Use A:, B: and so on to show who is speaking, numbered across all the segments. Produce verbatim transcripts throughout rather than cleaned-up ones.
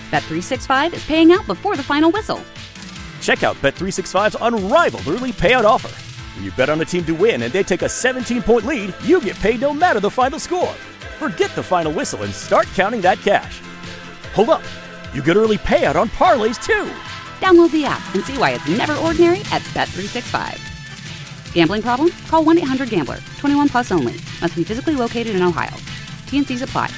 A: Bet three sixty-five is paying out before the final whistle.
B: Check out Bet three sixty-five's unrivaled early payout offer. When you bet on a team to win and they take a seventeen-point lead, you get paid no matter the final score. Forget the final whistle and start counting that cash. Hold up. You get early payout on parlays, too.
A: Download the app and see why it's never ordinary at Bet three sixty-five. Gambling problem? Call one eight hundred gambler. twenty-one plus only. Must be physically located in Ohio. T N Cs apply.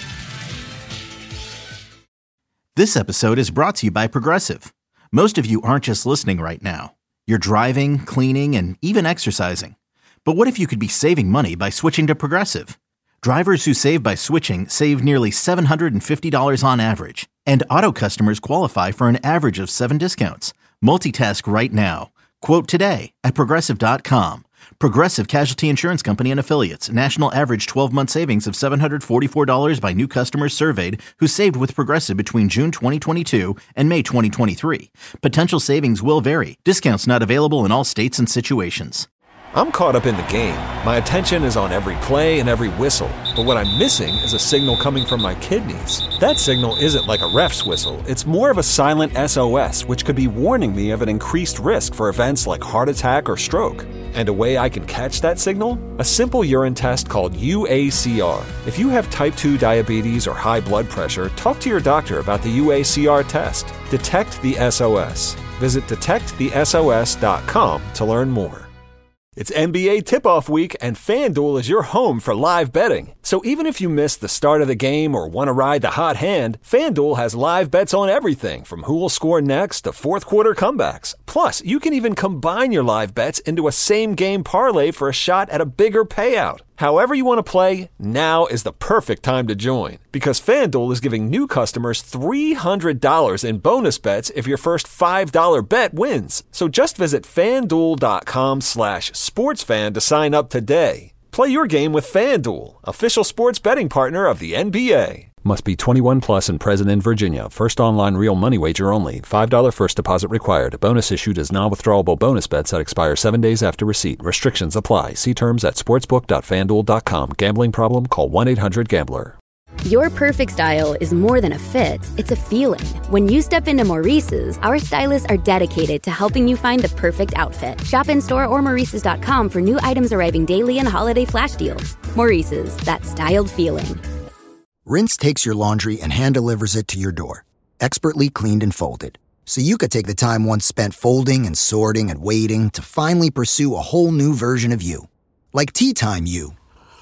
C: This episode is brought to you by Progressive. Most of you aren't just listening right now. You're driving, cleaning, and even exercising. But what if you could be saving money by switching to Progressive? Drivers who save by switching save nearly seven hundred fifty dollars on average. And auto customers qualify for an average of seven discounts. Multitask right now. Quote today at Progressive dot com. Progressive Casualty Insurance Company and Affiliates. National average twelve-month savings of seven hundred forty-four dollars by new customers surveyed who saved with Progressive between June twenty twenty-two and May twenty twenty-three. Potential savings will vary. Discounts not available in all states and situations.
D: I'm caught up in the game. My attention is on every play and every whistle. But what I'm missing is a signal coming from my kidneys. That signal isn't like a ref's whistle. It's more of a silent S O S, which could be warning me of an increased risk for events like heart attack or stroke. And a way I can catch that signal? A simple urine test called U A C R. If you have type two diabetes or high blood pressure, talk to your doctor about the U A C R test. Detect the S O S. Visit detect the S O S dot com to learn more. It's N B A tip-off week, and FanDuel is your home for live betting. So even if you missed the start of the game or want to ride the hot hand, FanDuel has live bets on everything from who will score next to fourth-quarter comebacks. Plus, you can even combine your live bets into a same-game parlay for a shot at a bigger payout. However you want to play, now is the perfect time to join, because FanDuel is giving new customers three hundred dollars in bonus bets if your first five dollar bet wins. So just visit FanDuel.com slash sportsfan to sign up today. Play your game with FanDuel, official sports betting partner of the N B A. Must be twenty-one plus and present in Virginia. First online real money wager only. five dollars first deposit required. Bonus issued as non-withdrawable bonus bets that expire seven days after receipt. Restrictions apply. See terms at sportsbook dot fan duel dot com. Gambling problem? Call one eight hundred gambler.
E: Your perfect style is more than a fit, it's a feeling. When you step into Maurice's, our stylists are dedicated to helping you find the perfect outfit. Shop in-store or Maurices dot com for new items arriving daily and holiday flash deals. Maurice's, that styled feeling.
F: Rinse takes your laundry and hand-delivers it to your door, expertly cleaned and folded. So you could take the time once spent folding and sorting and waiting to finally pursue a whole new version of you. Like Tea Time You.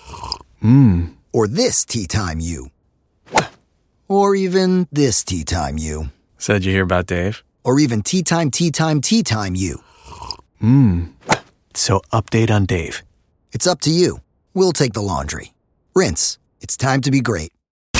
F: Mmm. Or this Tea Time You. Or even this Tea Time You.
G: So did you hear about Dave?
F: Or even Tea Time, Tea Time, Tea Time You.
G: Mmm. So update on Dave.
F: It's up to you. We'll take the laundry. Rinse. It's time to be great.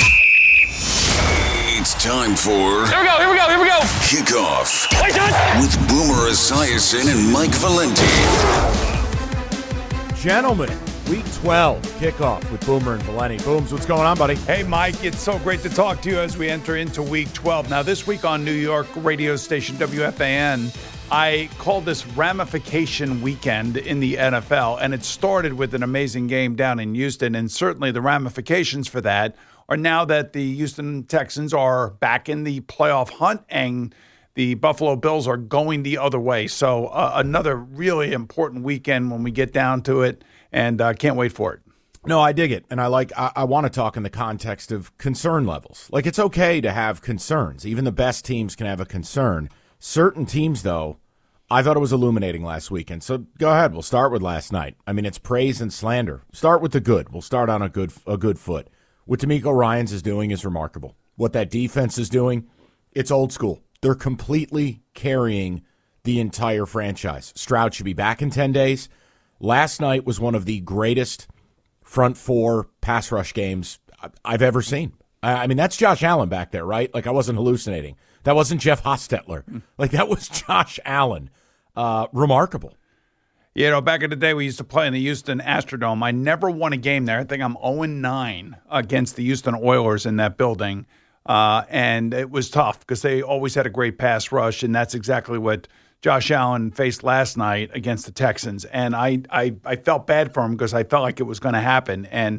H: It's time for...
I: Here we go, here we go, here we go!
H: Kickoff.
I: Wait,
H: with Boomer Esiason and Mike Valenti.
J: Gentlemen, week twelve kickoff with Boomer and Valenti. Booms, what's going on, buddy?
K: Hey, Mike, it's so great to talk to you as we enter into week twelve. Now, this week on New York radio station W F A N, I called this ramification weekend in the N F L, and it started with an amazing game down in Houston, and certainly the ramifications for that are now that the Houston Texans are back in the playoff hunt and the Buffalo Bills are going the other way. So uh, another really important weekend when we get down to it, and uh, can't wait for it.
J: No, I dig it. And I like, I, I want to talk in the context of concern levels. Like, it's okay to have concerns. Even the best teams can have a concern. Certain teams, though, I thought it was illuminating last weekend. So go ahead. We'll start with last night. I mean, it's praise and slander. Start with the good. We'll start on a good, a good foot. What DeMeco Ryans is doing is remarkable. What that defense is doing, it's old school. They're completely carrying the entire franchise. Stroud should be back in ten days. Last night was one of the greatest front four pass rush games I've ever seen. I mean, that's Josh Allen back there, right? Like, I wasn't hallucinating. That wasn't Jeff Hostetler. Like, that was Josh Allen. Uh, remarkable.
K: You know, back in the day, we used to play in the Houston Astrodome. I never won a game there. I think I'm oh and nine against the Houston Oilers in that building. Uh, and it was tough because they always had a great pass rush, and that's exactly what Josh Allen faced last night against the Texans. And I, I, I felt bad for him because I felt like it was going to happen. And,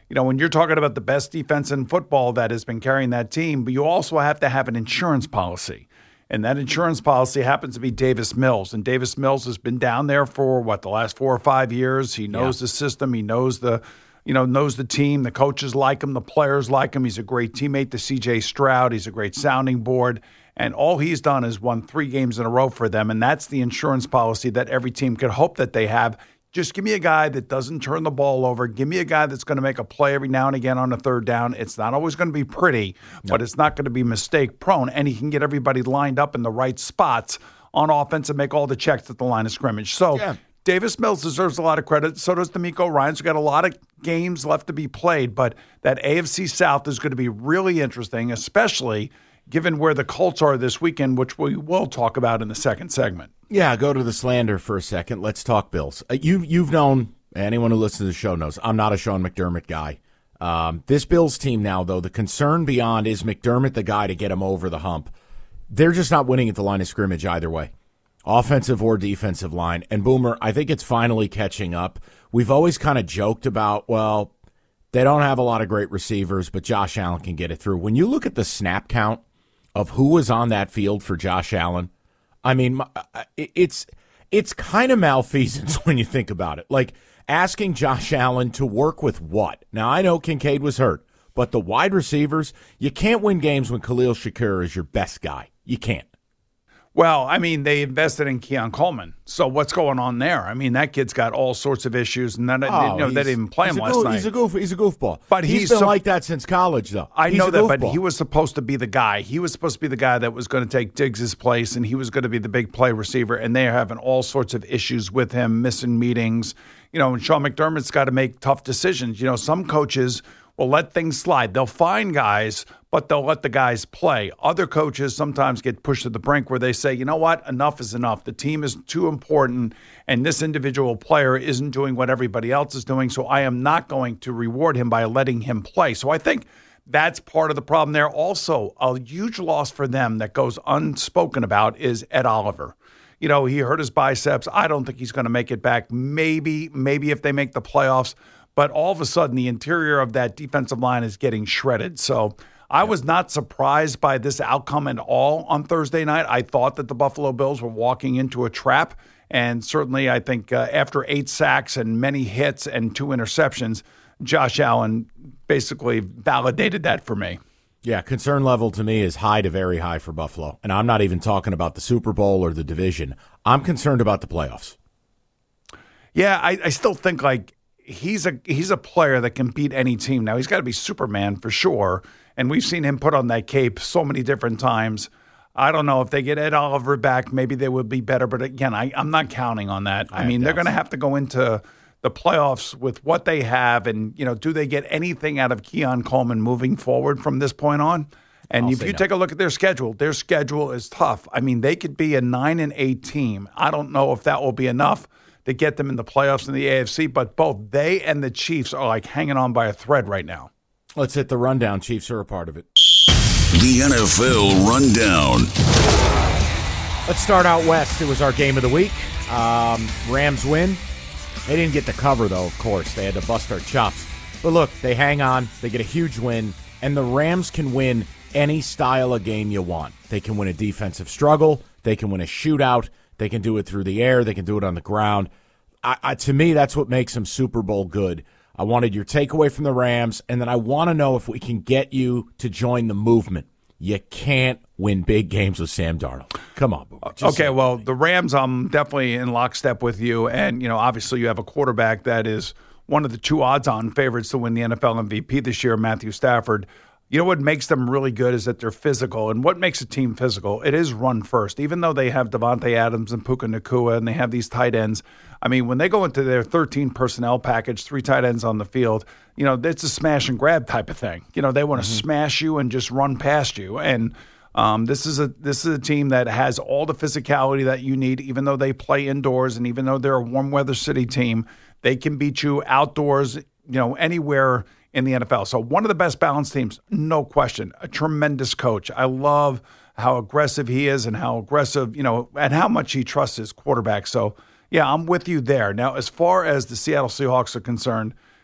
K: you know, when you're talking about the best defense in football that has been carrying that team, but you also have to have an insurance policy. And that insurance policy happens to be Davis Mills. And Davis Mills has been down there for, what, the last four or five years. He knows yeah. the system. He knows the, you know, knows the team. The coaches like him. The players like him. He's a great teammate to C J Stroud. He's a great sounding board. And all he's done is won three games in a row for them. And that's the insurance policy that every team could hope that they have. Just give me a guy that doesn't turn the ball over. Give me a guy that's going to make a play every now and again on a third down. It's not always going to be pretty, no. but it's not going to be mistake prone. And he can get everybody lined up in the right spots on offense and make all the checks at the line of scrimmage. So yeah. Davis Mills deserves a lot of credit. So does DeMeco Ryans. We've got a lot of games left to be played, but that A F C South is going to be really interesting, especially given where the Colts are this weekend, which we will talk about in the second segment.
J: Yeah, go to the slander for a second. Let's talk Bills. Uh, you, you've known, anyone who listens to the show knows, I'm not a Sean McDermott guy. Um, this Bills team now, though, the concern beyond is McDermott the guy to get him over the hump. They're just not winning at the line of scrimmage either way, offensive or defensive line. And, Boomer, I think it's finally catching up. We've always kind of joked about, well, they don't have a lot of great receivers, but Josh Allen can get it through. When you look at the snap count of who was on that field for Josh Allen, I mean, it's it's kind of malfeasance when you think about it. Like, asking Josh Allen to work with what? Now, I know Kincaid was hurt, but the wide receivers, you can't win games when Khalil Shakir is your best guy. You can't.
K: Well, I mean, they invested in Keon Coleman. So what's going on there? I mean, that kid's got all sorts of issues, and then
J: oh,
K: you know, they didn't even play him last
J: goof,
K: night.
J: He's a goof. He's a goofball.
K: But
J: he's,
K: he's
J: been
K: so,
J: like that since college, though.
K: I
J: he's
K: know that,
J: goofball.
K: but he was supposed to be the guy. He was supposed to be the guy that was going to take Diggs' place, and he was going to be the big play receiver. And they're having all sorts of issues with him, missing meetings. You know, and Sean McDermott's got to make tough decisions. You know, some coaches will let things slide. They'll find guys, but they'll let the guys play. Other coaches sometimes get pushed to the brink where they say, you know what, enough is enough. The team is too important, and this individual player isn't doing what everybody else is doing, so I am not going to reward him by letting him play. So I think that's part of the problem there. Also, a huge loss for them that goes unspoken about is Ed Oliver. You know, he hurt his biceps. I don't think he's going to make it back. Maybe, maybe if they make the playoffs. But all of a sudden, the interior of that defensive line is getting shredded. So I was not surprised by this outcome at all on Thursday night. I thought that the Buffalo Bills were walking into a trap. And certainly, I think uh, after eight sacks and many hits and two interceptions, Josh Allen basically validated that for me.
J: Yeah, concern level to me is high to very high for Buffalo. And I'm not even talking about the Super Bowl or the division. I'm concerned about the playoffs.
K: Yeah, I, I still think like he's a he's a player that can beat any team. Now, he's got to be Superman for sure. And we've seen him put on that cape so many different times. I don't know if they get Ed Oliver back, maybe they would be better. But again, I, I'm not counting on that. I, I mean, they're going to have to go into the playoffs with what they have. And, you know, do they get anything out of Keon Coleman moving forward from this point on? And I'll if you no. take a look at their schedule, their schedule is tough. I mean, they could be a nine and eight team. I don't know if that will be enough to get them in the playoffs in the A F C, but both they and the Chiefs are like hanging on by a thread right now.
J: Let's hit the rundown. Chiefs are a part of it.
H: The N F L Rundown.
J: Let's start out west. It was our game of the week. Um, Rams win. They didn't get the cover, though, of course. They had to bust our chops. But look, they hang on. They get a huge win. And the Rams can win any style of game you want. They can win a defensive struggle. They can win a shootout. They can do it through the air. They can do it on the ground. I, I, to me, that's what makes them Super Bowl good. I wanted your takeaway from the Rams, and then I want to know if we can get you to join the movement. You can't win big games with Sam Darnold. Come on, Boomer.
K: Okay, well, the Rams, I'm definitely in lockstep with you. And, you know, obviously you have a quarterback that is one of the two odds-on favorites to win the N F L M V P this year, Matthew Stafford. You know what makes them really good is that they're physical. And what makes a team physical? It is run first. Even though they have Devontae Adams and Puka Nacua and they have these tight ends, I mean, when they go into their thirteen personnel package, three tight ends on the field, you know, it's a smash and grab type of thing. You know, they want to mm-hmm. smash you and just run past you. And um, this is a this is a team that has all the physicality that you need, even though they play indoors and even though they're a warm weather city team, they can beat you outdoors, you know, anywhere in the N F L. So one of the best balanced teams, no question. A tremendous coach. I love how aggressive he is and how aggressive, you know, and how much he trusts his quarterback. So, yeah, I'm with you there. Now, as far as the Seattle Seahawks are concerned,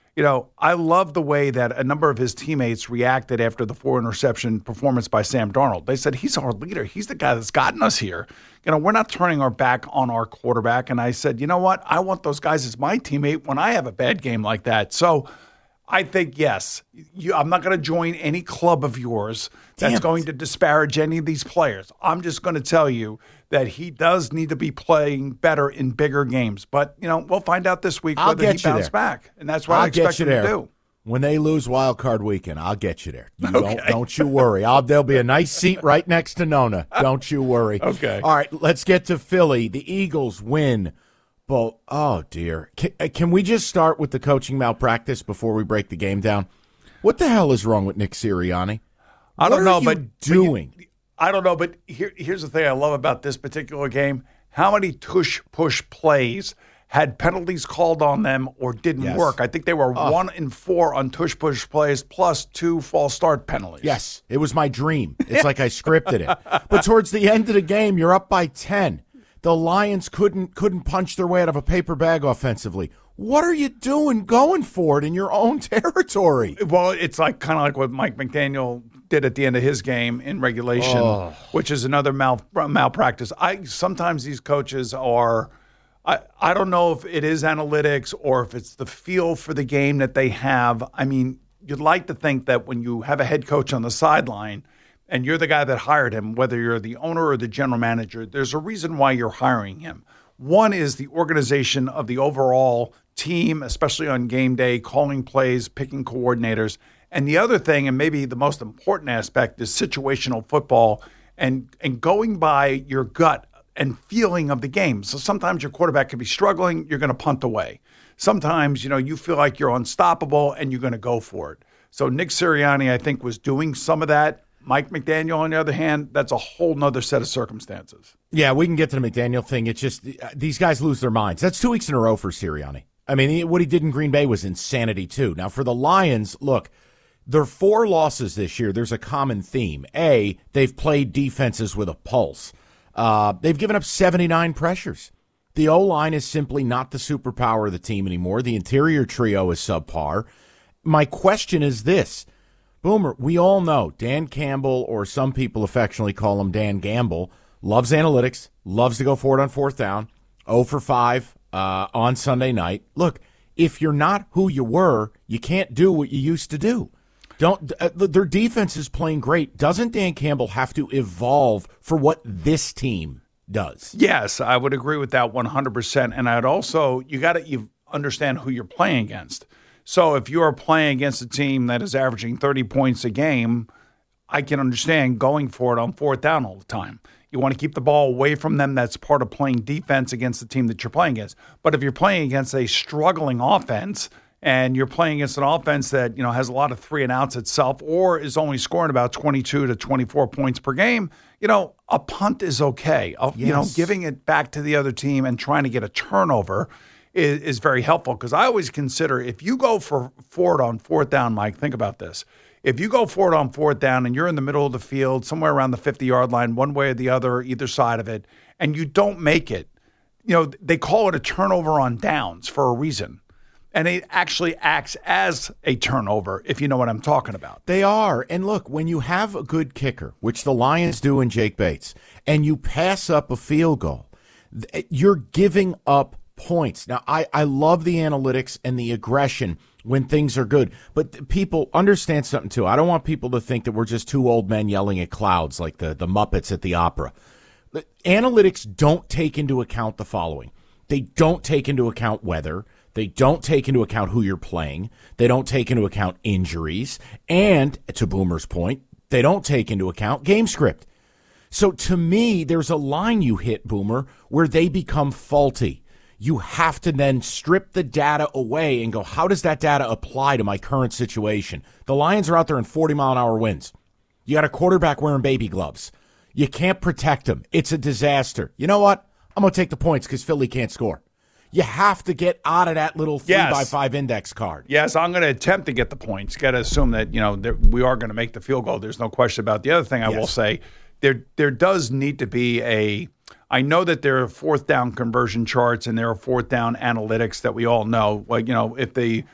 K: You know, I love the way that a number of his teammates reacted after the four interception performance by Sam Darnold. They said, he's our leader. He's the guy that's gotten us here. You know, we're not turning our back on our quarterback. And I said, you know what? I want those guys as my teammate when I have a bad game like that. So I think, yes, you, I'm not going to join any club of yours that's Damn. going to disparage any of these players. I'm just going to tell you that he does need to be playing better in bigger games. But, you know, we'll find out this week
J: I'll
K: whether he bounces
J: there.
K: back. And that's what I'll I expect him
J: there.
K: to do.
J: When they lose Wild Card Weekend, I'll get you there. You
K: okay.
J: don't, don't you worry. I'll, there'll be a nice seat right next to Nona. Don't you worry.
K: Okay.
J: All right, let's get to Philly. The Eagles win. But, oh, dear. Can, can we just start with the coaching malpractice before we break the game down? What the hell is wrong with Nick Sirianni?
K: I don't
J: what
K: know,
J: are you
K: but
J: doing.
K: But you, I don't know, but here, here's the thing I love about this particular game. How many tush push plays had penalties called on them or didn't
J: yes.
K: work? I think they were
J: oh.
K: one in four on tush push plays plus two false start penalties.
J: Yes, it was my dream. It's like I scripted it. But towards the end of the game, you're up by ten. The Lions couldn't couldn't punch their way out of a paper bag offensively. What are you doing going for it in your own territory?
K: Well, it's like kind of like what Mike McDaniel did at the end of his game in regulation,
J: oh.
K: which is another mal, malpractice. I sometimes these coaches are, I, I don't know if it is analytics or if it's the feel for the game that they have. I mean, you'd like to think that when you have a head coach on the sideline and you're the guy that hired him, whether you're the owner or the general manager, there's a reason why you're hiring him. One is the organization of the overall team, especially on game day, calling plays, picking coordinators. And the other thing, and maybe the most important aspect, is situational football and, and going by your gut and feeling of the game. So sometimes your quarterback could be struggling, you're going to punt away. Sometimes, you know, you feel like you're unstoppable and you're going to go for it. So Nick Sirianni, I think, was doing some of that. Mike McDaniel, on the other hand, that's a whole nother set of circumstances.
J: Yeah, we can get to the McDaniel thing. It's just these guys lose their minds. That's two weeks in a row for Sirianni. I mean, what he did in Green Bay was insanity, too. Now, for the Lions, look, their four losses this year, there's a common theme. A, they've played defenses with a pulse. Uh, they've given up seventy-nine pressures. The O-line is simply not the superpower of the team anymore. The interior trio is subpar. My question is this. Boomer, we all know Dan Campbell, or some people affectionately call him Dan Gamble, loves analytics, loves to go for it on fourth down, oh for five uh, on Sunday night. Look, if you're not who you were, you can't do what you used to do. Don't uh, their defense is playing great. Doesn't Dan Campbell have to evolve for what this team does?
K: Yes, I would agree with that one hundred percent. And I'd also, you got to you understand who you're playing against. So if you are playing against a team that is averaging thirty points a game, I can understand going for it on fourth down all the time. You want to keep the ball away from them. That's part of playing defense against the team that you're playing against. But if you're playing against a struggling offense and you're playing against an offense that, you know, has a lot of three and outs itself or is only scoring about twenty-two to twenty-four points per game, you know, a punt is okay. Yes. You know, giving it back to the other team and trying to get a turnover is, is very helpful, because I always consider if you go for, for it on fourth down, Mike, think about this. If you go for it on fourth down and you're in the middle of the field, somewhere around the fifty-yard line, one way or the other, either side of it, and you don't make it, you know, they call it a turnover on downs for a reason. And it actually acts as a turnover, if you know what I'm talking about.
J: They are. And look, when you have a good kicker, which the Lions do in Jake Bates, and you pass up a field goal, you're giving up points. Now, I, I love the analytics and the aggression when things are good. But people understand something, too. I don't want people to think that we're just two old men yelling at clouds like the, the Muppets at the opera. The analytics don't take into account the following. They don't take into account weather. They don't take into account who you're playing. They don't take into account injuries. And, to Boomer's point, they don't take into account game script. So, to me, there's a line you hit, Boomer, where they become faulty. You have to then strip the data away and go, how does that data apply to my current situation? The Lions are out there in forty-mile-an-hour winds. You got a quarterback wearing baby gloves. You can't protect him. It's a disaster. You know what? I'm going to take the points because Philly can't score. You have to get out of that little three
K: yes.
J: by five index card.
K: Yes, I'm going to attempt to get the points. Got to assume that, you know, we are going to make the field goal. There's no question about it. The other thing I yes. will say, there there does need to be a – I know that there are fourth down conversion charts and there are fourth down analytics that we all know. Like, you know, if the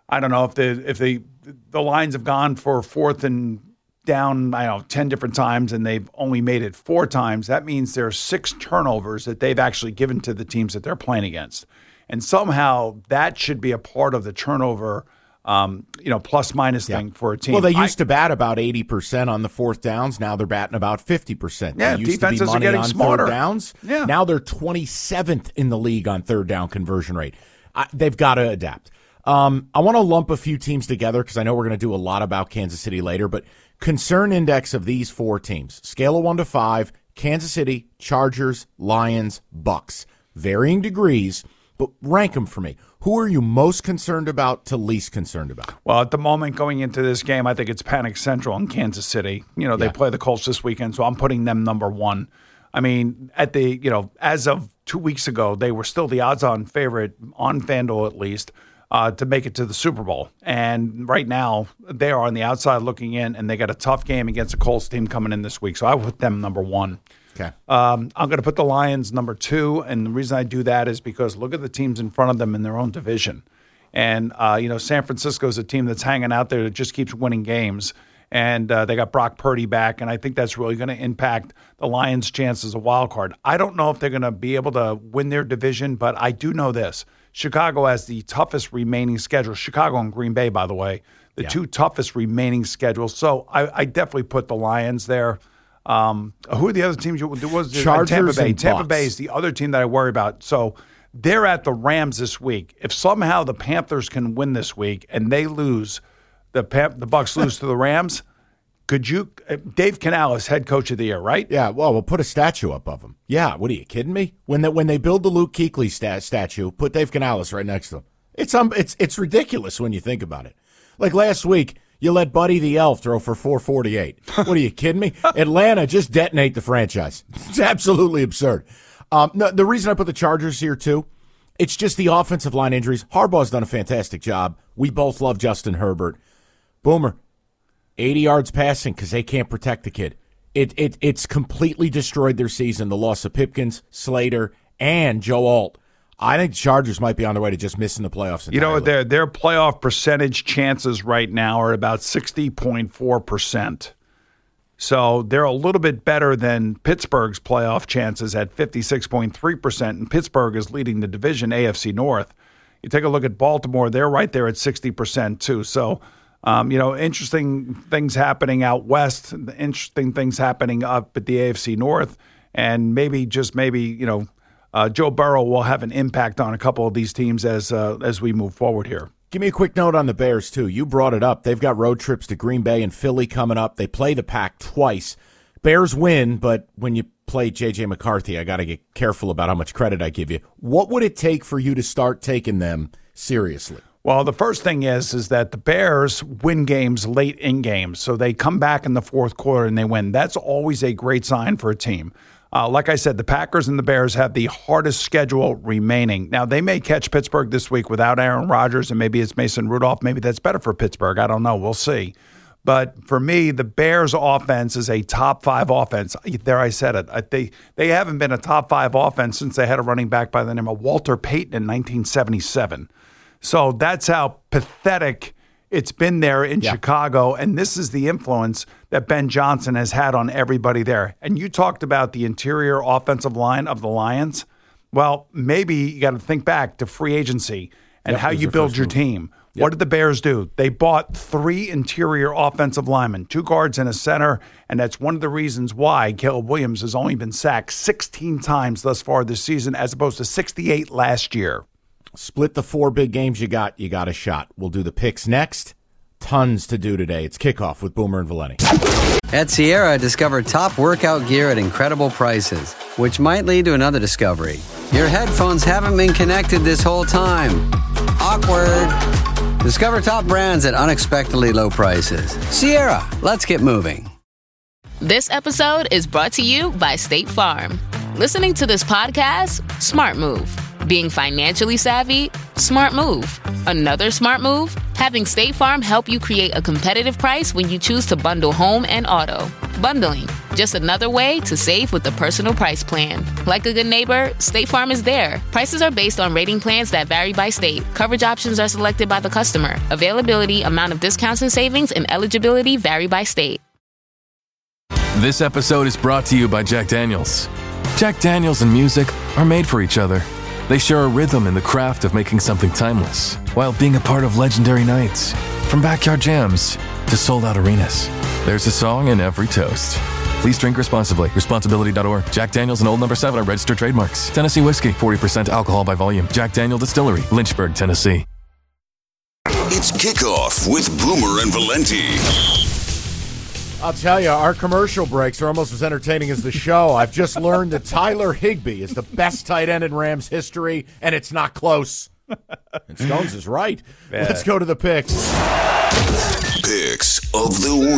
K: I don't know if the if the the Lions have gone for fourth and down, I don't know, ten different times, and they've only made it four times. That means there are six turnovers that they've actually given to the teams that they're playing against. And somehow that should be a part of the turnover, um, you know, plus minus yeah. thing for a team.
J: Well, they used I, to bat about eighty percent on the fourth downs. Now they're batting about fifty percent.
K: Yeah,
J: they used
K: defenses
J: to be money
K: are getting
J: on
K: smarter.
J: Third downs.
K: Yeah.
J: Now they're twenty-seventh in the league on third down conversion rate. I, they've got to adapt. Um, I want to lump a few teams together because I know we're going to do a lot about Kansas City later, but concern index of these four teams, scale of one to five, Kansas City, Chargers, Lions, Bucks, varying degrees, but rank them for me. Who are you most concerned about to least concerned about?
K: Well, at the moment going into this game, I think it's Panic Central in Kansas City. You know, they yeah. play the Colts this weekend, so I'm putting them number one. I mean, at the, you know, as of two weeks ago, they were still the odds-on favorite on FanDuel at least. Uh, to make it to the Super Bowl. And right now, they are on the outside looking in, and they got a tough game against a Colts team coming in this week. So I put them number one.
J: Okay.
K: Um, I'm going to put the Lions number two, and the reason I do that is because look at the teams in front of them in their own division. And, uh, you know, San Francisco is a team that's hanging out there that just keeps winning games. And uh, they got Brock Purdy back, and I think that's really going to impact the Lions' chances of wild card. I don't know if they're going to be able to win their division, but I do know this. Chicago has the toughest remaining schedule. Chicago and Green Bay, by the way, the yeah. two toughest remaining schedules. So I, I definitely put the Lions there. Um, who are the other teams? You, was
J: Chargers
K: Tampa Bay.
J: and
K: Tampa
J: Bucks.
K: Bay is the other team that I worry about. So they're at the Rams this week. If somehow the Panthers can win this week and they lose, the Pam- the Bucks lose to the Rams, could you – Dave Canales, head coach of the year, right?
J: Yeah, well, we'll put a statue up of him. Yeah, what are you kidding me? When they, when they build the Luke Kuechly stat, statue, put Dave Canales right next to him. It's um, it's it's ridiculous when you think about it. Like last week, you let Buddy the Elf throw for four forty-eight. What are you kidding me? Atlanta just detonate the franchise. It's absolutely absurd. Um, no, the reason I put the Chargers here, too, it's just the offensive line injuries. Harbaugh's done a fantastic job. We both love Justin Herbert. Boomer. eighty yards passing because they can't protect the kid. It it It's completely destroyed their season, the loss of Pipkins, Slater, and Joe Alt. I think the Chargers might be on their way to just missing the playoffs entirely.
K: You know what? Their, their playoff percentage chances right now are about sixty point four percent. So they're a little bit better than Pittsburgh's playoff chances at fifty-six point three percent, and Pittsburgh is leading the division, A F C North. You take a look at Baltimore, they're right there at sixty percent too. So Um, you know, interesting things happening out west, interesting things happening up at the A F C North, and maybe, just maybe, you know, uh, Joe Burrow will have an impact on a couple of these teams as uh, as we move forward here.
J: Give me a quick note on the Bears, too. You brought it up. They've got road trips to Green Bay and Philly coming up. They play the Pack twice. Bears win, but when you play J J McCarthy, I got to get careful about how much credit I give you. What would it take for you to start taking them seriously?
K: Well, the first thing is is that the Bears win games late in games. So they come back in the fourth quarter and they win. That's always a great sign for a team. Uh, like I said, the Packers and the Bears have the hardest schedule remaining. Now, they may catch Pittsburgh this week without Aaron Rodgers, and maybe it's Mason Rudolph. Maybe that's better for Pittsburgh. I don't know. We'll see. But for me, the Bears' offense is a top five offense. There, I said it. I, they, they haven't been a top five offense since they had a running back by the name of Walter Payton in nineteen seventy-seven. So that's how pathetic it's been there in yeah. Chicago, and this is the influence that Ben Johnson has had on everybody there. And you talked about the interior offensive line of the Lions. Well, maybe you got to think back to free agency and yep, how you build your move. team. Yep. What did the Bears do? They bought three interior offensive linemen, two guards and a center, and that's one of the reasons why Caleb Williams has only been sacked sixteen times thus far this season as opposed to sixty-eight last year.
J: Split the four big games you got, you got a shot. We'll do the picks next. Tons to do today. It's Kickoff with Boomer and Valenti.
I: At Sierra, discover top workout gear at incredible prices, which might lead to another discovery. Your headphones haven't been connected this whole time. Awkward. Discover top brands at unexpectedly low prices. Sierra, let's get moving.
L: This episode is brought to you by State Farm. Listening to this podcast? Smart move. Being financially savvy? Smart move. Another smart move? Having State Farm help you create a competitive price when you choose to bundle home and auto. Bundling, just another way to save with the Personal Price Plan. Like a good neighbor, State Farm is there. Prices are based on rating plans that vary by state. Coverage options are selected by the customer. Availability, amount of discounts and savings, and eligibility vary by state.
M: This episode is brought to you by Jack Daniels. Jack Daniels and music are made for each other. They share a rhythm in the craft of making something timeless, while being a part of legendary nights. From backyard jams to sold-out arenas, there's a song in every toast. Please drink responsibly. Responsibility dot org. Jack Daniels and Old Number seven are registered trademarks. Tennessee whiskey, forty percent alcohol by volume. Jack Daniel Distillery, Lynchburg, Tennessee.
H: It's Kickoff with Boomer and Valenti.
J: I'll tell you, our commercial breaks are almost as entertaining as the show. I've just learned that Tyler Higbee is the best tight end in Rams history, and it's not close. And Stones is right. Bad. Let's go to the picks.
H: Picks of the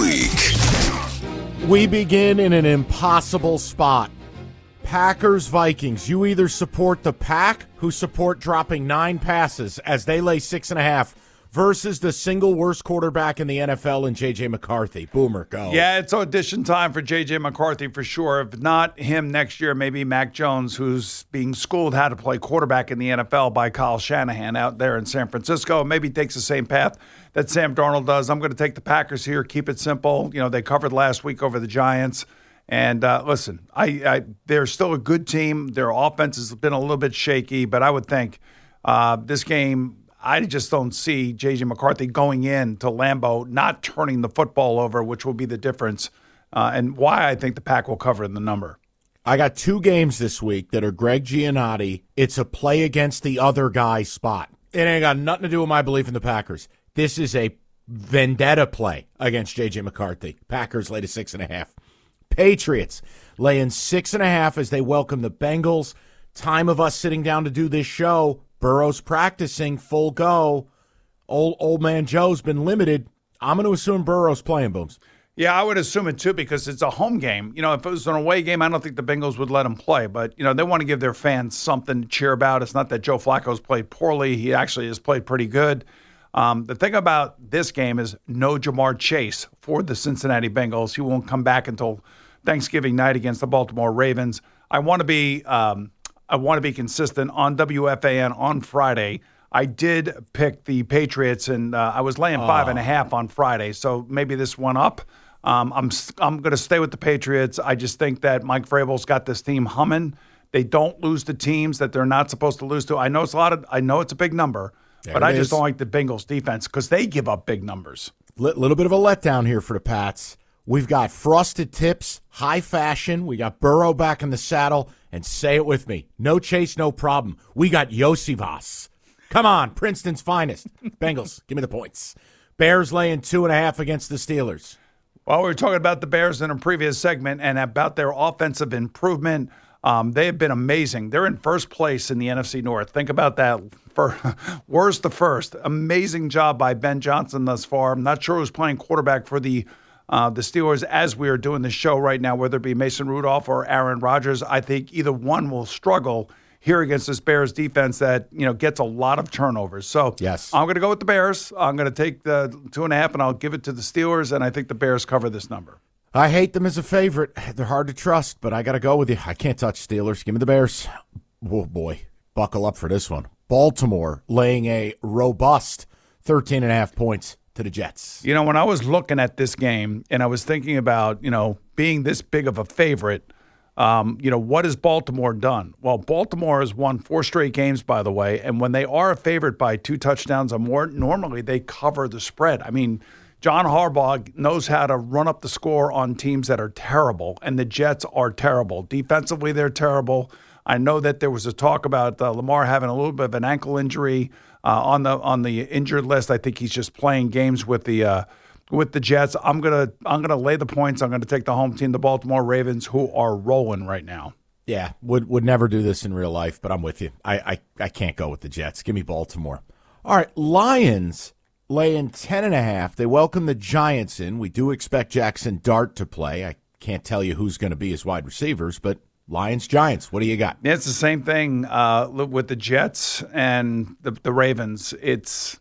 H: week.
J: We begin in an impossible spot. Packers, Vikings. You either support the Pack, who support dropping nine passes as they lay six and a half, versus the single worst quarterback in the N F L in J J McCarthy. Boomer, go.
K: Yeah, it's audition time for J J McCarthy for sure. If not him next year, maybe Mac Jones, who's being schooled how to play quarterback in the N F L by Kyle Shanahan out there in San Francisco. Maybe takes the same path that Sam Darnold does. I'm going to take the Packers here, keep it simple. You know, they covered last week over the Giants. And uh, listen, I, I they're still a good team. Their offense has been a little bit shaky, but I would think uh, this game, I just don't see J J McCarthy going in to Lambeau, not turning the football over, which will be the difference, uh, and why I think the Pack will cover in the number.
J: I got two games this week that are Greg Giannotti. It's a play against the other guy spot. It ain't got nothing to do with my belief in the Packers. This is a vendetta play against J J McCarthy. Packers lay to six and a half. Patriots laying six and a half as they welcome the Bengals. Time of us sitting down to do this show. Burrow's practicing full go. Old old man Joe's been limited. I'm going to assume Burrow's playing, Booms.
K: Yeah, I would assume it too because it's a home game. You know, if it was an away game, I don't think the Bengals would let him play. But, you know, they want to give their fans something to cheer about. It's not that Joe Flacco's played poorly. He actually has played pretty good. Um, the thing about this game is no Jamar Chase for the Cincinnati Bengals. He won't come back until Thanksgiving night against the Baltimore Ravens. I want to be um, I want to be consistent on W F A N on Friday. I did pick the Patriots, and uh, I was laying five oh. and a half on Friday, so maybe this one up. Um, I'm I'm going to stay with the Patriots. I just think that Mike Vrabel's got this team humming. They don't lose to teams that they're not supposed to lose to. I know it's a lot of. I know it's a big number, there but I is. just don't like the Bengals defense because they give up big numbers.
J: A little bit of a letdown here for the Pats. We've got frosted tips, high fashion. We got Burrow back in the saddle, and say it with me: no Chase, no problem. We got Yosivas. Come on, Princeton's finest. Bengals, give me the points. Bears laying two and a half against the Steelers.
K: Well, we were talking about the Bears in a previous segment and about their offensive improvement. Um, they have been amazing. They're in first place in the N F C North. Think about that. For worst to first. Amazing job by Ben Johnson thus far. I'm not sure who's playing quarterback for the uh, the Steelers as we are doing the show right now, whether it be Mason Rudolph or Aaron Rodgers. I think either one will struggle here against this Bears defense that, you know, gets a lot of turnovers. So
J: yes,
K: I'm going to go with the Bears. I'm going to take the two and a half, and I'll give it to the Steelers, and I think the Bears cover this number.
J: I hate them as a favorite. They're hard to trust, but I got to go with you. I can't touch Steelers. Give me the Bears. Oh, boy. Buckle up for this one. Baltimore laying a robust thirteen and a half points to the Jets.
K: You know, when I was looking at this game and I was thinking about, you know, being this big of a favorite, Um, you know, what has Baltimore done? Well, Baltimore has won four straight games, by the way, and when they are a favorite by two touchdowns or more, normally they cover the spread. I mean, John Harbaugh knows how to run up the score on teams that are terrible, and the Jets are terrible. Defensively, they're terrible. I know that there was a talk about uh, Lamar having a little bit of an ankle injury uh, on the on the injured list. I think he's just playing games with the uh, With the Jets. I'm gonna I'm gonna lay the points. I'm gonna take the home team, the Baltimore Ravens, who are rolling right now.
J: Yeah, would would never do this in real life, but I'm with you. I I, I can't go with the Jets. Give me Baltimore. All right, Lions laying ten and a half. They welcome the Giants in. We do expect Jackson Dart to play. I can't tell you who's going to be his wide receivers, but Lions Giants. What do you got?
K: It's the same thing uh, with the Jets and the the Ravens. It's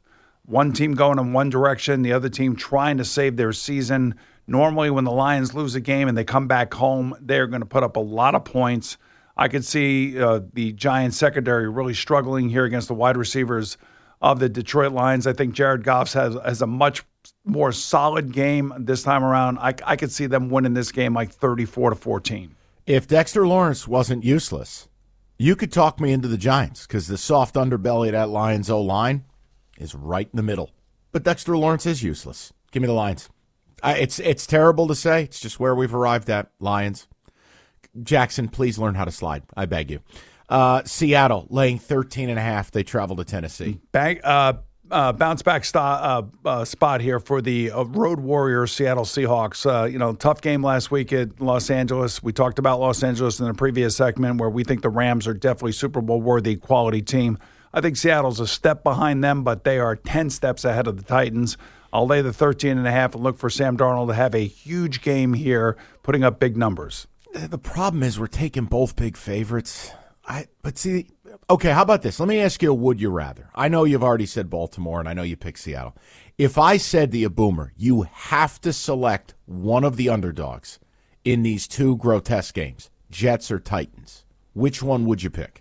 K: one team going in one direction, the other team trying to save their season. Normally, when the Lions lose a game and they come back home, they're going to put up a lot of points. I could see uh, the Giants secondary really struggling here against the wide receivers of the Detroit Lions. I think Jared Goff has, has a much more solid game this time around. I, I could see them winning this game like thirty-four to fourteen.
J: If Dexter Lawrence wasn't useless, you could talk me into the Giants because the soft underbelly of that Lions O-line is right in the middle. But Dexter Lawrence is useless. Give me the Lions. I, it's it's terrible to say. It's just where we've arrived at, Lions. Jackson, please learn how to slide. I beg you. Uh, Seattle laying thirteen and a half. They travel to Tennessee.
K: Bang, uh, uh, bounce back st- uh, uh, spot here for the uh, Road Warriors, Seattle Seahawks. Uh, you know, tough game last week at Los Angeles. We talked about Los Angeles in the previous segment where we think the Rams are definitely Super Bowl worthy quality team. I think Seattle's a step behind them, but they are ten steps ahead of the Titans. I'll lay the thirteen and a half and look for Sam Darnold to have a huge game here, putting up big numbers.
J: The problem is we're taking both big favorites. I but see, okay, how about this? Let me ask you a would you rather. I know you've already said Baltimore, and I know you picked Seattle. If I said to you, Boomer, you have to select one of the underdogs in these two grotesque games, Jets or Titans, which one would you pick?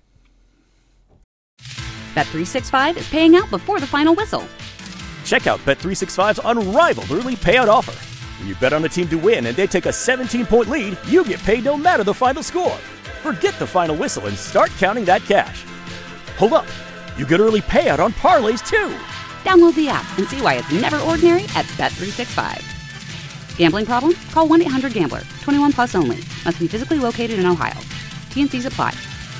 A: Bet three sixty-five is paying out before the final whistle.
B: Check out Bet three sixty-five's unrivaled early payout offer. When you bet on a team to win and they take a seventeen-point lead, you get paid no matter the final score. Forget the final whistle and start counting that cash. Hold up. You get early payout on parlays, too.
A: Download the app and see why it's never ordinary at Bet three sixty-five. Gambling problem? Call one eight hundred gambler. twenty-one plus only. Must be physically located in Ohio. T N Cs apply.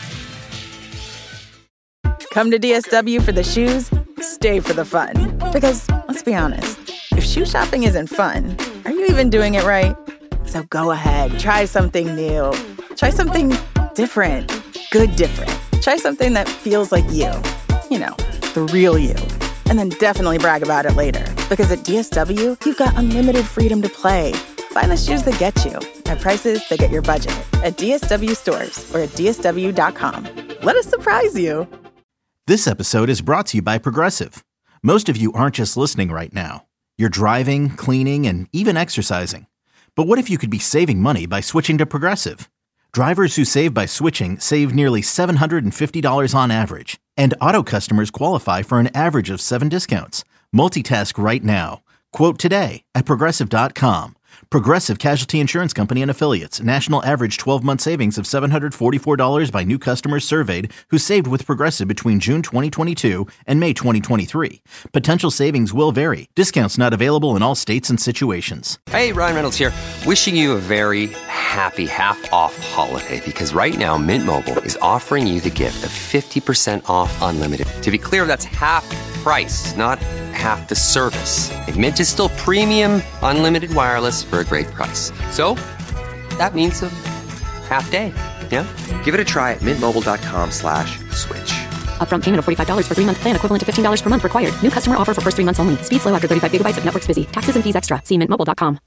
N: Come to D S W for the shoes, stay for the fun. Because, let's be honest, if shoe shopping isn't fun, are you even doing it right? So go ahead, try something new. Try something different. Good different. Try something that feels like you. You know, the real you. And then definitely brag about it later. Because at D S W, you've got unlimited freedom to play. Find the shoes that get you at prices that get your budget at D S W stores or at D S W dot com. Let us surprise you.
C: This episode is brought to you by Progressive. Most of you aren't just listening right now. You're driving, cleaning, and even exercising. But what if you could be saving money by switching to Progressive? Drivers who save by switching save nearly seven hundred fifty dollars on average. And auto customers qualify for an average of seven discounts. Multitask right now. Quote today at Progressive dot com. Progressive Casualty Insurance Company and Affiliates. National average twelve-month savings of seven hundred forty-four dollars by new customers surveyed who saved with Progressive between June twenty twenty-two and May twenty twenty-three. Potential savings will vary. Discounts not available in all states and situations.
O: Hey, Ryan Reynolds here. Wishing you a very happy half-off holiday because right now Mint Mobile is offering you the gift of fifty percent off unlimited. To be clear, that's half price, not half the service. And Mint is still premium unlimited wireless for a great price. So that means a half day. Yeah? Give it a try at mintmobile.com slash switch.
P: Upfront payment of forty-five dollars for three-month plan equivalent to fifteen dollars per month required. New customer offer for first three months only. Speed slow after thirty-five gigabytes if network's busy. Taxes and fees extra. See mint mobile dot com.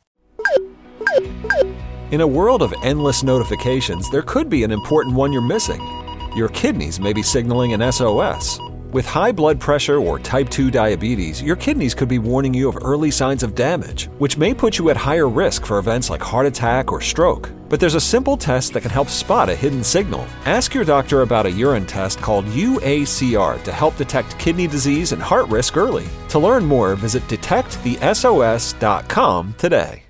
D: In a world of endless notifications, there could be an important one you're missing. Your kidneys may be signaling an S O S. With high blood pressure or type two diabetes, your kidneys could be warning you of early signs of damage, which may put you at higher risk for events like heart attack or stroke. But there's a simple test that can help spot a hidden signal. Ask your doctor about a urine test called U A C R to help detect kidney disease and heart risk early. To learn more, visit detect the S O S dot com today.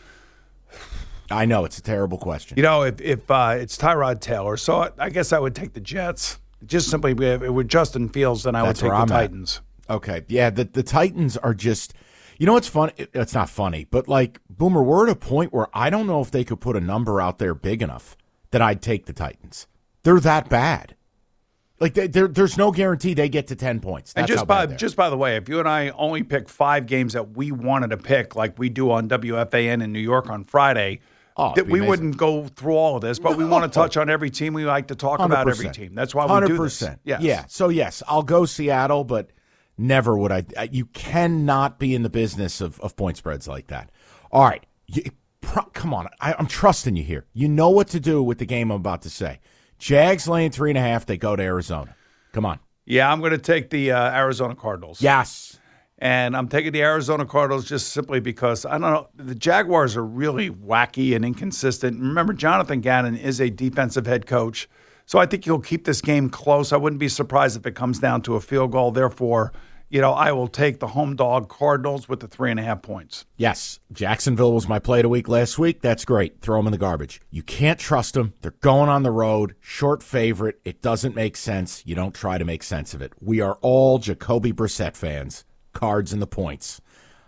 J: I know, it's a terrible question.
K: You know, if, if uh, it's Tyrod Taylor, so I, I guess I would take the Jets. Just simply, if it were Justin Fields, then I
J: That's
K: would take
J: the
K: the
J: I'm
K: Titans.
J: At. Okay, yeah, the, the Titans are just, you know what's funny? It, it's not funny, but like, Boomer, we're at a point where I don't know if they could put a number out there big enough that I'd take the Titans. They're that bad. Like, they, there's no guarantee they get to ten points. That's
K: and just
J: how
K: by
J: bad
K: just by the way, if you and I only pick five games that we wanted to pick, like we do on W F A N in New York on Friday,
J: Oh,
K: that we
J: amazing.
K: wouldn't go through all of this, but we want to touch on every team. We like to talk
J: one hundred percent.
K: about every team. That's why we
J: one hundred
K: do
J: percent.
K: this. Yes.
J: Yeah. So, yes, I'll go Seattle, but never would I. You cannot be in the business of, of point spreads like that. All right. You, pro, come on. I, I'm trusting you here. You know what to do with the game I'm about to say. Jags laying three and a half. They go to Arizona. Come on.
K: Yeah, I'm going to take the uh, Arizona Cardinals.
J: Yes.
K: And I'm taking the Arizona Cardinals just simply because, I don't know, the Jaguars are really wacky and inconsistent. Remember, Jonathan Gannon is a defensive head coach, so I think he'll keep this game close. I wouldn't be surprised if it comes down to a field goal. Therefore, you know, I will take the home dog Cardinals with the three and a half points.
J: Yes, Jacksonville was my play of the week last week. That's great. Throw them in the garbage. You can't trust them. They're going on the road. Short favorite. It doesn't make sense. You don't try to make sense of it. We are all Jacoby Brissett fans. Cards and the points.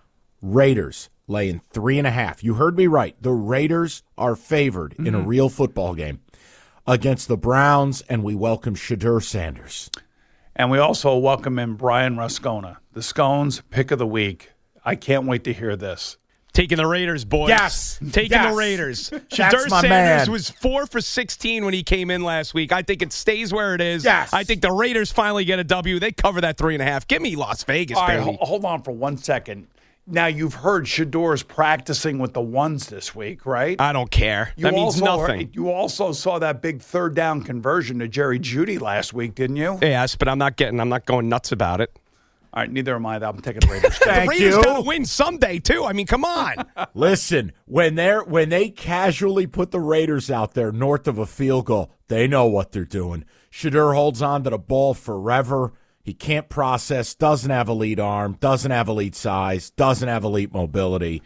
J: Raiders laying three and a half. You heard me right. The Raiders are favored mm-hmm. in a real football game against the Browns, and we welcome Shedeur Sanders.
K: And we also welcome in Brian Rascona, the Scones pick of the week. I can't wait to hear this.
Q: Taking the Raiders, boys.
J: Yes.
Q: Taking
J: yes.
Q: the Raiders.
J: That's
Q: Shedeur
J: my
Q: Sanders
J: man.
Q: was four for sixteen when he came in last week. I think it stays where it is.
J: Yes.
Q: I think the Raiders finally get a W. They cover that three and a half. Give me Las Vegas,
K: All right,
Q: baby.
K: ho- hold on for one second. Now, you've heard Shedeur's practicing with the ones this week, right?
Q: I don't care.
K: You
Q: that means
K: also
Q: nothing.
K: Heard, you also saw that big third down conversion to Jerry Jeudy last week, didn't you?
Q: Yes, but I'm not getting. I'm not going nuts about it.
K: All right, neither am I. I'm taking the Raiders.
J: Thank
Q: the Raiders
J: you.
Q: got to win someday too. I mean, come on.
J: Listen, when they're when they casually put the Raiders out there north of a field goal, they know what they're doing. Shedeur holds on to the ball forever. He can't process, doesn't have elite arm, doesn't have elite size, doesn't have elite mobility.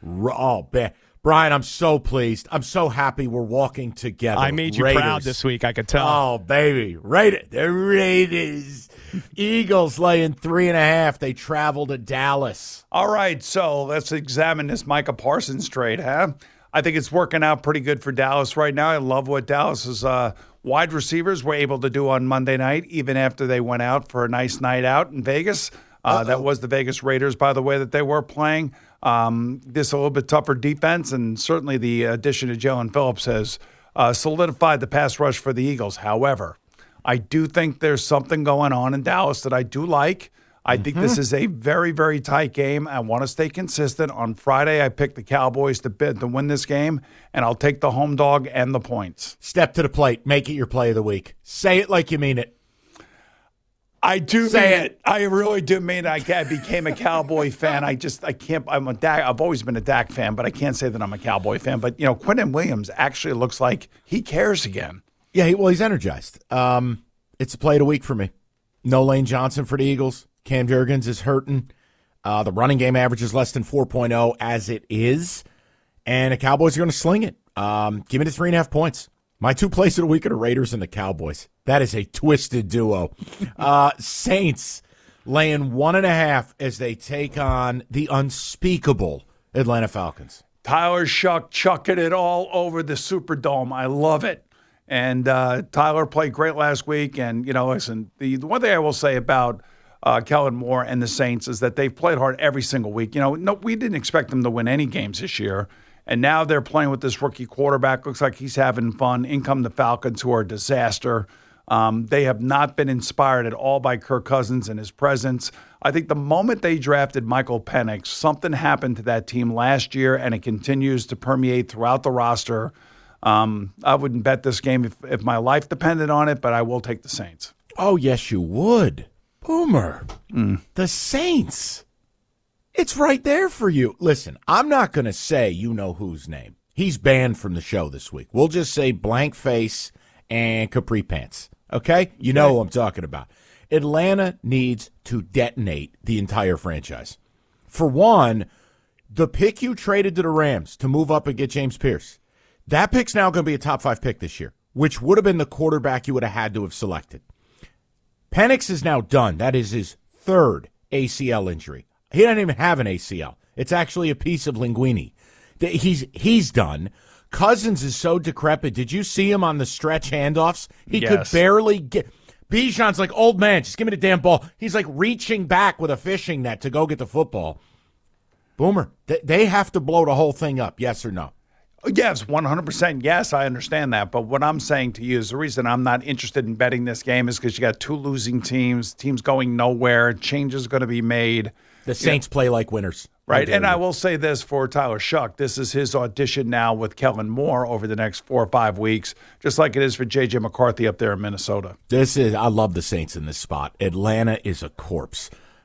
J: Oh, man. Brian, I'm so pleased. I'm so happy we're walking together.
Q: I made you
J: Raiders.
Q: proud this week, I could tell.
J: Oh, baby. Raiders. The Raiders. Eagles laying three and a half. They travel to Dallas.
K: All right, so let's examine this Micah Parsons trade, huh? I think it's working out pretty good for Dallas right now. I love what Dallas's uh, wide receivers were able to do on Monday night, even after they went out for a nice night out in Vegas. Uh, that was the Vegas Raiders, by the way, that they were playing. Um, this a little bit tougher defense, and certainly the addition of Jalen Phillips has uh, solidified the pass rush for the Eagles. However, I do think there's something going on in Dallas that I do like. I think this is a very, very tight game. I want to stay consistent. On Friday, I picked the Cowboys to bid to win this game, and I'll take the home dog and the points.
J: Step to the plate. Make it your play of the week. Say it like you mean it.
K: I do
J: Say
K: mean
J: it.
K: it. I really do mean it. I, I became a Cowboy fan. I just, I can't, I'm a Dak, I've always been a Dak fan, but I can't say that I'm a Cowboy fan. But, you know, Quinnen Williams actually looks like he cares again.
J: Yeah, he, well, he's energized. Um, it's a play of the week for me. No Lane Johnson for the Eagles. Cam Jurgens is hurting. Uh, the running game average is less than four point oh as it is. And the Cowboys are going to sling it. Um, give me the three and a half points. My two plays of the week are the Raiders and the Cowboys. That is a twisted duo. Uh, Saints laying one and a half as they take on the unspeakable Atlanta Falcons.
K: Tyler Shuck chucking it all over the Superdome. I love it. And uh, Tyler played great last week. And, you know, listen, the, the one thing I will say about uh, Kellen Moore and the Saints is that they've played hard every single week. You know, no, we didn't expect them to win any games this year. And now they're playing with this rookie quarterback. Looks like he's having fun. In come the Falcons, who are a disaster. Um, they have not been inspired at all by Kirk Cousins and his presence. I think the moment they drafted Michael Penix, something happened to that team last year, and it continues to permeate throughout the roster. Um, I wouldn't bet this game if, if my life depended on it, but I will take the Saints.
J: Oh, yes, you would. Boomer.
K: Mm.
J: The Saints. It's right there for you. Listen, I'm not going to say you know whose name. He's banned from the show this week. We'll just say blank face and capri pants. Okay? You know who I'm talking about. Atlanta needs to detonate the entire franchise. For one, the pick you traded to the Rams to move up and get James Pierce, that pick's now going to be a top five pick this year, which would have been the quarterback you would have had to have selected. Penix is now done. That is his third A C L injury. He doesn't even have an A C L. It's actually a piece of linguine. He's he's done. Cousins is so decrepit. Did you see him on the stretch handoffs? He
K: Yes.
J: could barely get. Bijan's like, old man, just give me the damn ball. He's like reaching back with a fishing net to go get the football. Boomer, they, they have to blow the whole thing up, yes or no?
K: Yes, one hundred percent yes, I understand that. But what I'm saying to you is the reason I'm not interested in betting this game is because you got two losing teams, teams going nowhere, changes going to be made.
J: The Saints play like winners.
K: Right,
J: How
K: and
J: dare
K: I
J: you.
K: will say this for Tyler Shuck. This is his audition now with Kellen Moore over the next four or five weeks, just like it is for J J McCarthy up there in Minnesota.
J: This is, I love the Saints in this spot. Atlanta is a corpse.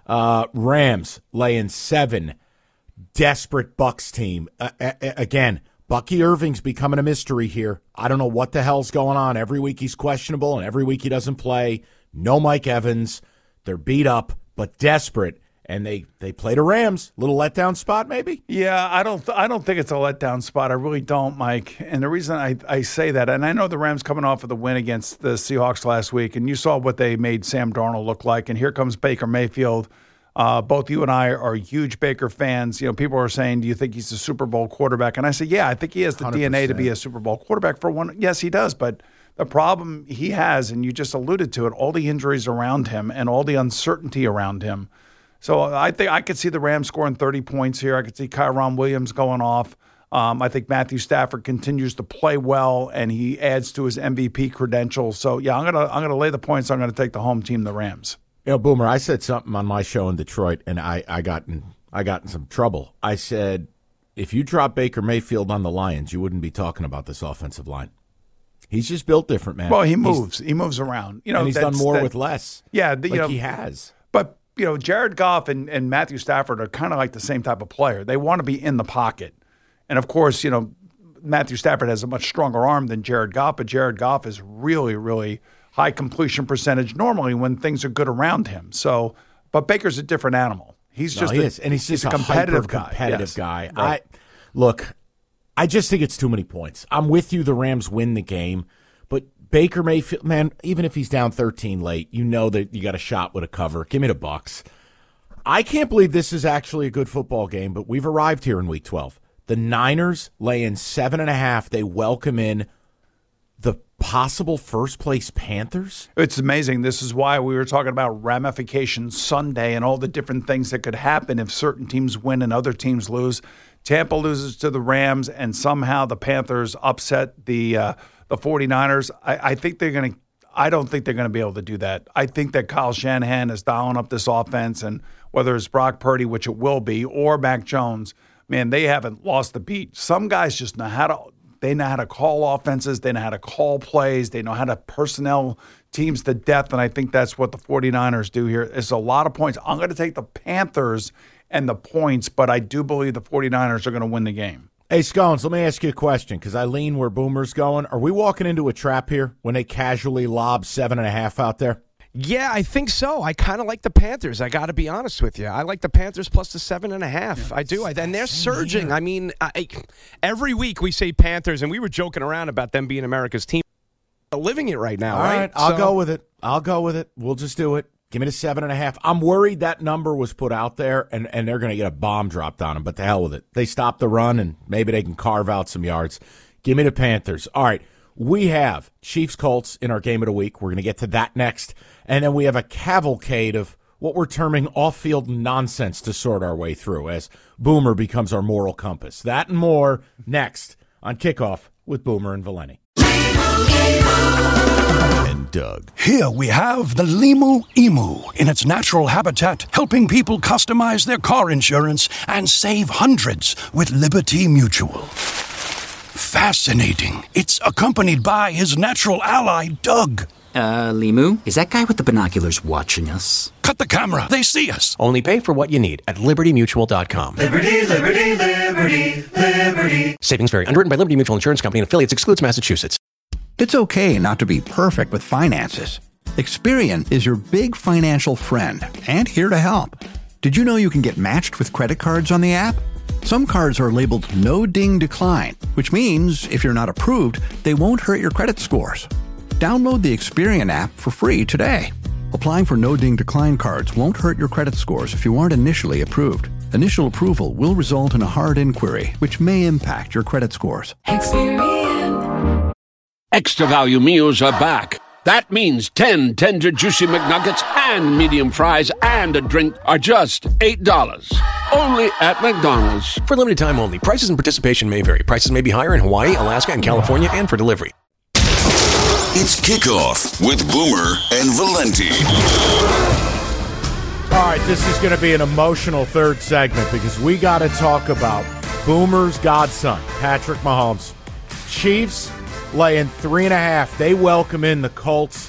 J: Uh, Rams laying seven. Desperate Bucs team. Uh, a- a- again, Bucky Irving's becoming a mystery here. I don't know what the hell's going on. Every week he's questionable, and every week he doesn't play. No Mike Evans. They're beat up, but desperate. And they, they played a Rams. Little letdown spot, maybe?
K: Yeah, I don't th- I don't think it's a letdown spot. I really don't, Mike. And the reason I, I say that, and I know the Rams coming off of the win against the Seahawks last week, and you saw what they made Sam Darnold look like. And here comes Baker Mayfield. Uh, both you and I are huge Baker fans. You know, people are saying, do you think he's a Super Bowl quarterback? And I say, yeah, I think he has the one hundred percent D N A to be a Super Bowl quarterback for one. Yes, he does. But the problem he has, and you just alluded to it, all the injuries around him and all the uncertainty around him. So I think I could see the Rams scoring thirty points here. I could see Kyron Williams going off. Um, I think Matthew Stafford continues to play well, and he adds to his M V P credentials. So yeah, I'm gonna I'm gonna lay the points. I'm gonna take the home team, the Rams.
J: You know, Boomer, I said something on my show in Detroit, and I, I got in I got in some trouble. I said, if you drop Baker Mayfield on the Lions, you wouldn't be talking about this offensive line. He's just built different, man.
K: Well, he moves. He's, he moves around. You know,
J: and he's done more that, with less.
K: Yeah, the,
J: like
K: you know,
J: he has.
K: But you know, Jared Goff and, and Matthew Stafford are kind of like the same type of player. They want to be in the pocket. And, of course, you know, Matthew Stafford has a much stronger arm than Jared Goff, but Jared Goff is really, really high completion percentage normally when things are good around him. So, but Baker's a different animal. He's
J: no,
K: just
J: he
K: a,
J: is. And he's,
K: he's
J: just
K: a competitive guy.
J: competitive
K: yes.
J: guy.
K: Right.
J: I Look, I just think it's too many points. I'm with you. The Rams win the game. But Baker Mayfield, man, even if he's down thirteen late, you know that you got a shot with a cover. Give me the Bucs. I can't believe this is actually a good football game, but we've arrived here in Week twelve. The Niners lay in seven and a half. They welcome in the possible first-place Panthers.
K: It's amazing. This is why we were talking about ramification Sunday and all the different things that could happen if certain teams win and other teams lose. Tampa loses to the Rams, and somehow the Panthers upset the uh, the 49ers. I, I think they're going to. I don't think they're going to be able to do that. I think that Kyle Shanahan is dialing up this offense, and whether it's Brock Purdy, which it will be, or Mac Jones, man, they haven't lost the beat. Some guys just know how to they know how to call offenses, they know how to call plays, they know how to personnel teams to death, and I think that's what the 49ers do here. It's a lot of points. I'm going to take the Panthers and the points, but I do believe the 49ers are going to win the game.
J: Hey, Scones, let me ask you a question, because I lean where Boomer's going. Are we walking into a trap here when they casually lob seven and a half out there?
Q: Yeah, I think so. I kind of like the Panthers. I got to be honest with you. I like the Panthers plus the seven and a half. Yeah, I do. And they're surging. Here. I mean, I, every week we say Panthers, and we were joking around about them being America's team. They're living it right now,
J: All
Q: right?
J: right, I'll
Q: so,
J: go with it. I'll go with it. We'll just do it. Give me the seven and a half. I'm worried that number was put out there, and, and they're going to get a bomb dropped on them, but the hell with it. They stop the run, and maybe they can carve out some yards. Give me the Panthers. All right, we have Chiefs-Colts in our game of the week. We're going to get to that next. And then we have a cavalcade of what we're terming off-field nonsense to sort our way through as Boomer becomes our moral compass. That and more next on Kickoff with Boomer and Valenti.
R: And Doug. Here we have the Limu Emu in its natural habitat, helping people customize their car insurance and save hundreds with Liberty Mutual. Fascinating. It's accompanied by his natural ally, Doug.
S: Uh, Limu? Is that guy with the binoculars watching us?
R: Cut the camera. They see us.
T: Only pay for what you need at liberty mutual dot com.
U: Liberty, liberty, liberty, liberty.
T: Savings vary. Underwritten by Liberty Mutual Insurance Company and affiliates. Excludes Massachusetts.
V: It's okay not to be perfect with finances. Experian is your big financial friend and here to help. Did you know you can get matched with credit cards on the app? Some cards are labeled no ding decline, which means if you're not approved, they won't hurt your credit scores. Download the Experian app for free today. Applying for no ding decline cards won't hurt your credit scores if you aren't initially approved. Initial approval will result in a hard inquiry, which may impact your credit scores.
W: Experian. Extra value meals are back. That means ten tender, juicy McNuggets and medium fries and a drink are just eight dollars. Only at McDonald's.
T: For limited time only. Prices and participation may vary. Prices may be higher in Hawaii, Alaska, and California, and for delivery.
H: It's Kickoff with Boomer and Valenti.
J: All right, this is going to be an emotional third segment because we got to talk about Boomer's godson, Patrick Mahomes. Chiefs laying three and a half. They welcome in the Colts.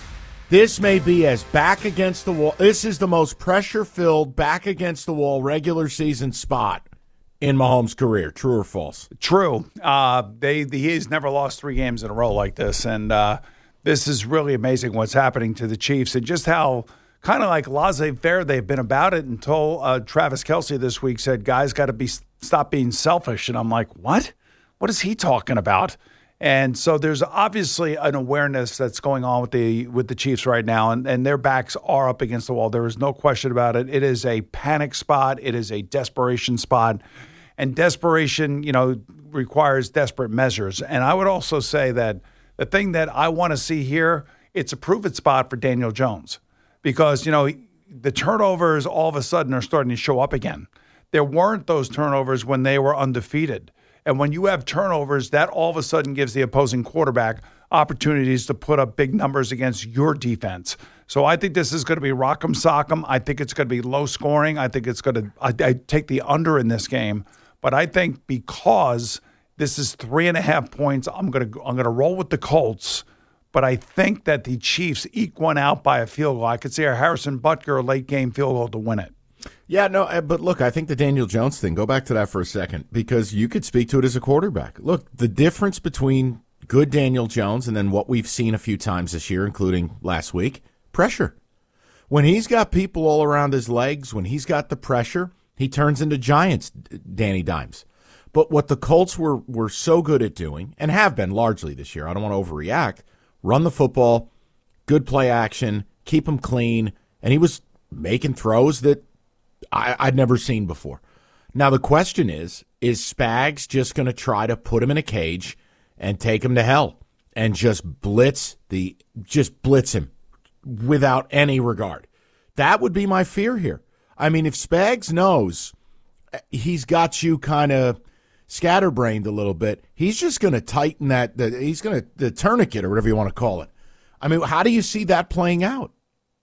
J: This may be as back against the wall. This is the most pressure-filled, back against the wall regular season spot in Mahomes' career. True or false?
K: True. Uh, they the, he's never lost three games in a row like this, and uh, this is really amazing what's happening to the Chiefs and just how kind of like laissez-faire they've been about it until uh, Travis Kelce this week said, guys got to be stop being selfish. And I'm like, what? What is he talking about? And so there's obviously an awareness that's going on with the with the Chiefs right now, and, and their backs are up against the wall. There is no question about it. It is a panic spot. It is a desperation spot. And desperation, you know, requires desperate measures. And I would also say that the thing that I want to see here, it's a prove-it spot for Daniel Jones. Because, you know, the turnovers all of a sudden are starting to show up again. There weren't those turnovers when they were undefeated. And when you have turnovers, that all of a sudden gives the opposing quarterback opportunities to put up big numbers against your defense. So I think this is going to be rock'em sock'em. I think it's going to be low scoring. I think it's going to I, I take the under in this game. But I think because this is three and a half points, I'm going to I'm going to roll with the Colts. But I think that the Chiefs eke one out by a field goal. I could see a Harrison Butker late game field goal to win it.
J: Yeah, no, but look, I think the Daniel Jones thing, go back to that for a second, because you could speak to it as a quarterback. Look, the difference between good Daniel Jones and then what we've seen a few times this year, including last week, pressure. When he's got people all around his legs, when he's got the pressure, he turns into Giants, Danny Dimes. But what the Colts were, were so good at doing, and have been largely this year, I don't want to overreact, run the football, good play action, keep him clean, and he was making throws that I, I'd never seen before. Now, the question is, is Spags just going to try to put him in a cage and take him to hell and just blitz the just blitz him without any regard? That would be my fear here. I mean, if Spags knows he's got you kind of scatterbrained a little bit, he's just going to tighten that, the, he's going to, the tourniquet or whatever you want to call it. I mean, how do you see that playing out?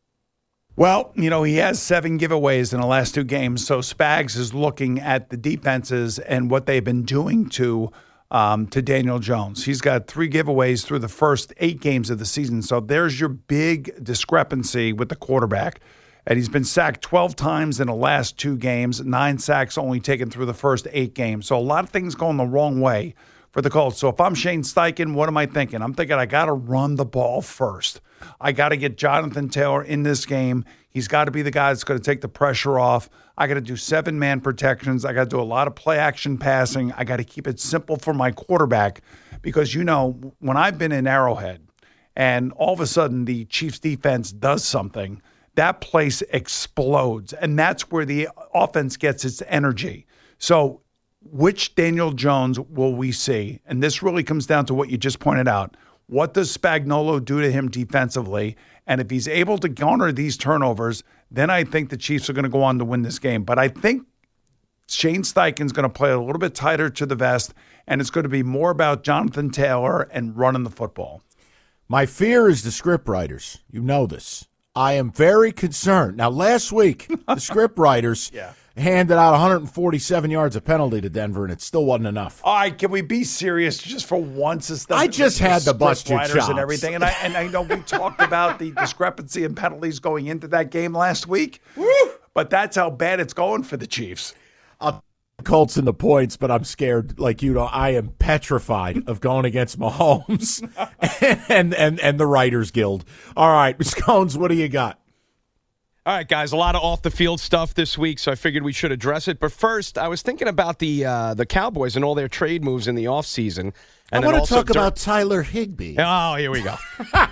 K: Well, you know, he has seven giveaways in the last two games, so Spags is looking at the defenses and what they've been doing to um, to Daniel Jones. He's got three giveaways through the first eight games of the season, so there's your big discrepancy with the quarterback. And he's been sacked twelve times in the last two games, nine sacks only taken through the first eight games. So a lot of things going the wrong way for the Colts. So if I'm Shane Steichen, what am I thinking? I'm thinking I got to run the ball first. I got to get Jonathan Taylor in this game. He's got to be the guy that's going to take the pressure off. I got to do seven-man protections. I got to do a lot of play-action passing. I got to keep it simple for my quarterback because, you know, when I've been in Arrowhead and all of a sudden the Chiefs defense does something, that place explodes, and that's where the offense gets its energy. So which Daniel Jones will we see? And this really comes down to what you just pointed out. What does Spagnuolo do to him defensively? And if he's able to garner these turnovers, then I think the Chiefs are going to go on to win this game. But I think Shane Steichen's going to play a little bit tighter to the vest, and it's going to be more about Jonathan Taylor and running the football.
J: My fear is the script writers. You know this. I am very concerned. Now, last week, the script writers yeah. handed out one hundred forty-seven yards of penalty to Denver, and it still wasn't enough.
K: All right, can we be serious just for once? Instead
J: I just had to bust your chops.
K: And everything, and I, and I know we talked about the discrepancy in penalties going into that game last week, Woo! But that's how bad it's going for the Chiefs.
J: I'll Colts in the points, but I'm scared, like you know, I am petrified of going against Mahomes and, and, and, and the Writers Guild. All right, Scones, what do you got?
Q: All right, guys, a lot of off-the-field stuff this week, so I figured we should address it. But first, I was thinking about the uh, the Cowboys and all their trade moves in the offseason.
J: I want to talk dur- about Tyler Higbee.
Q: Oh, here we go.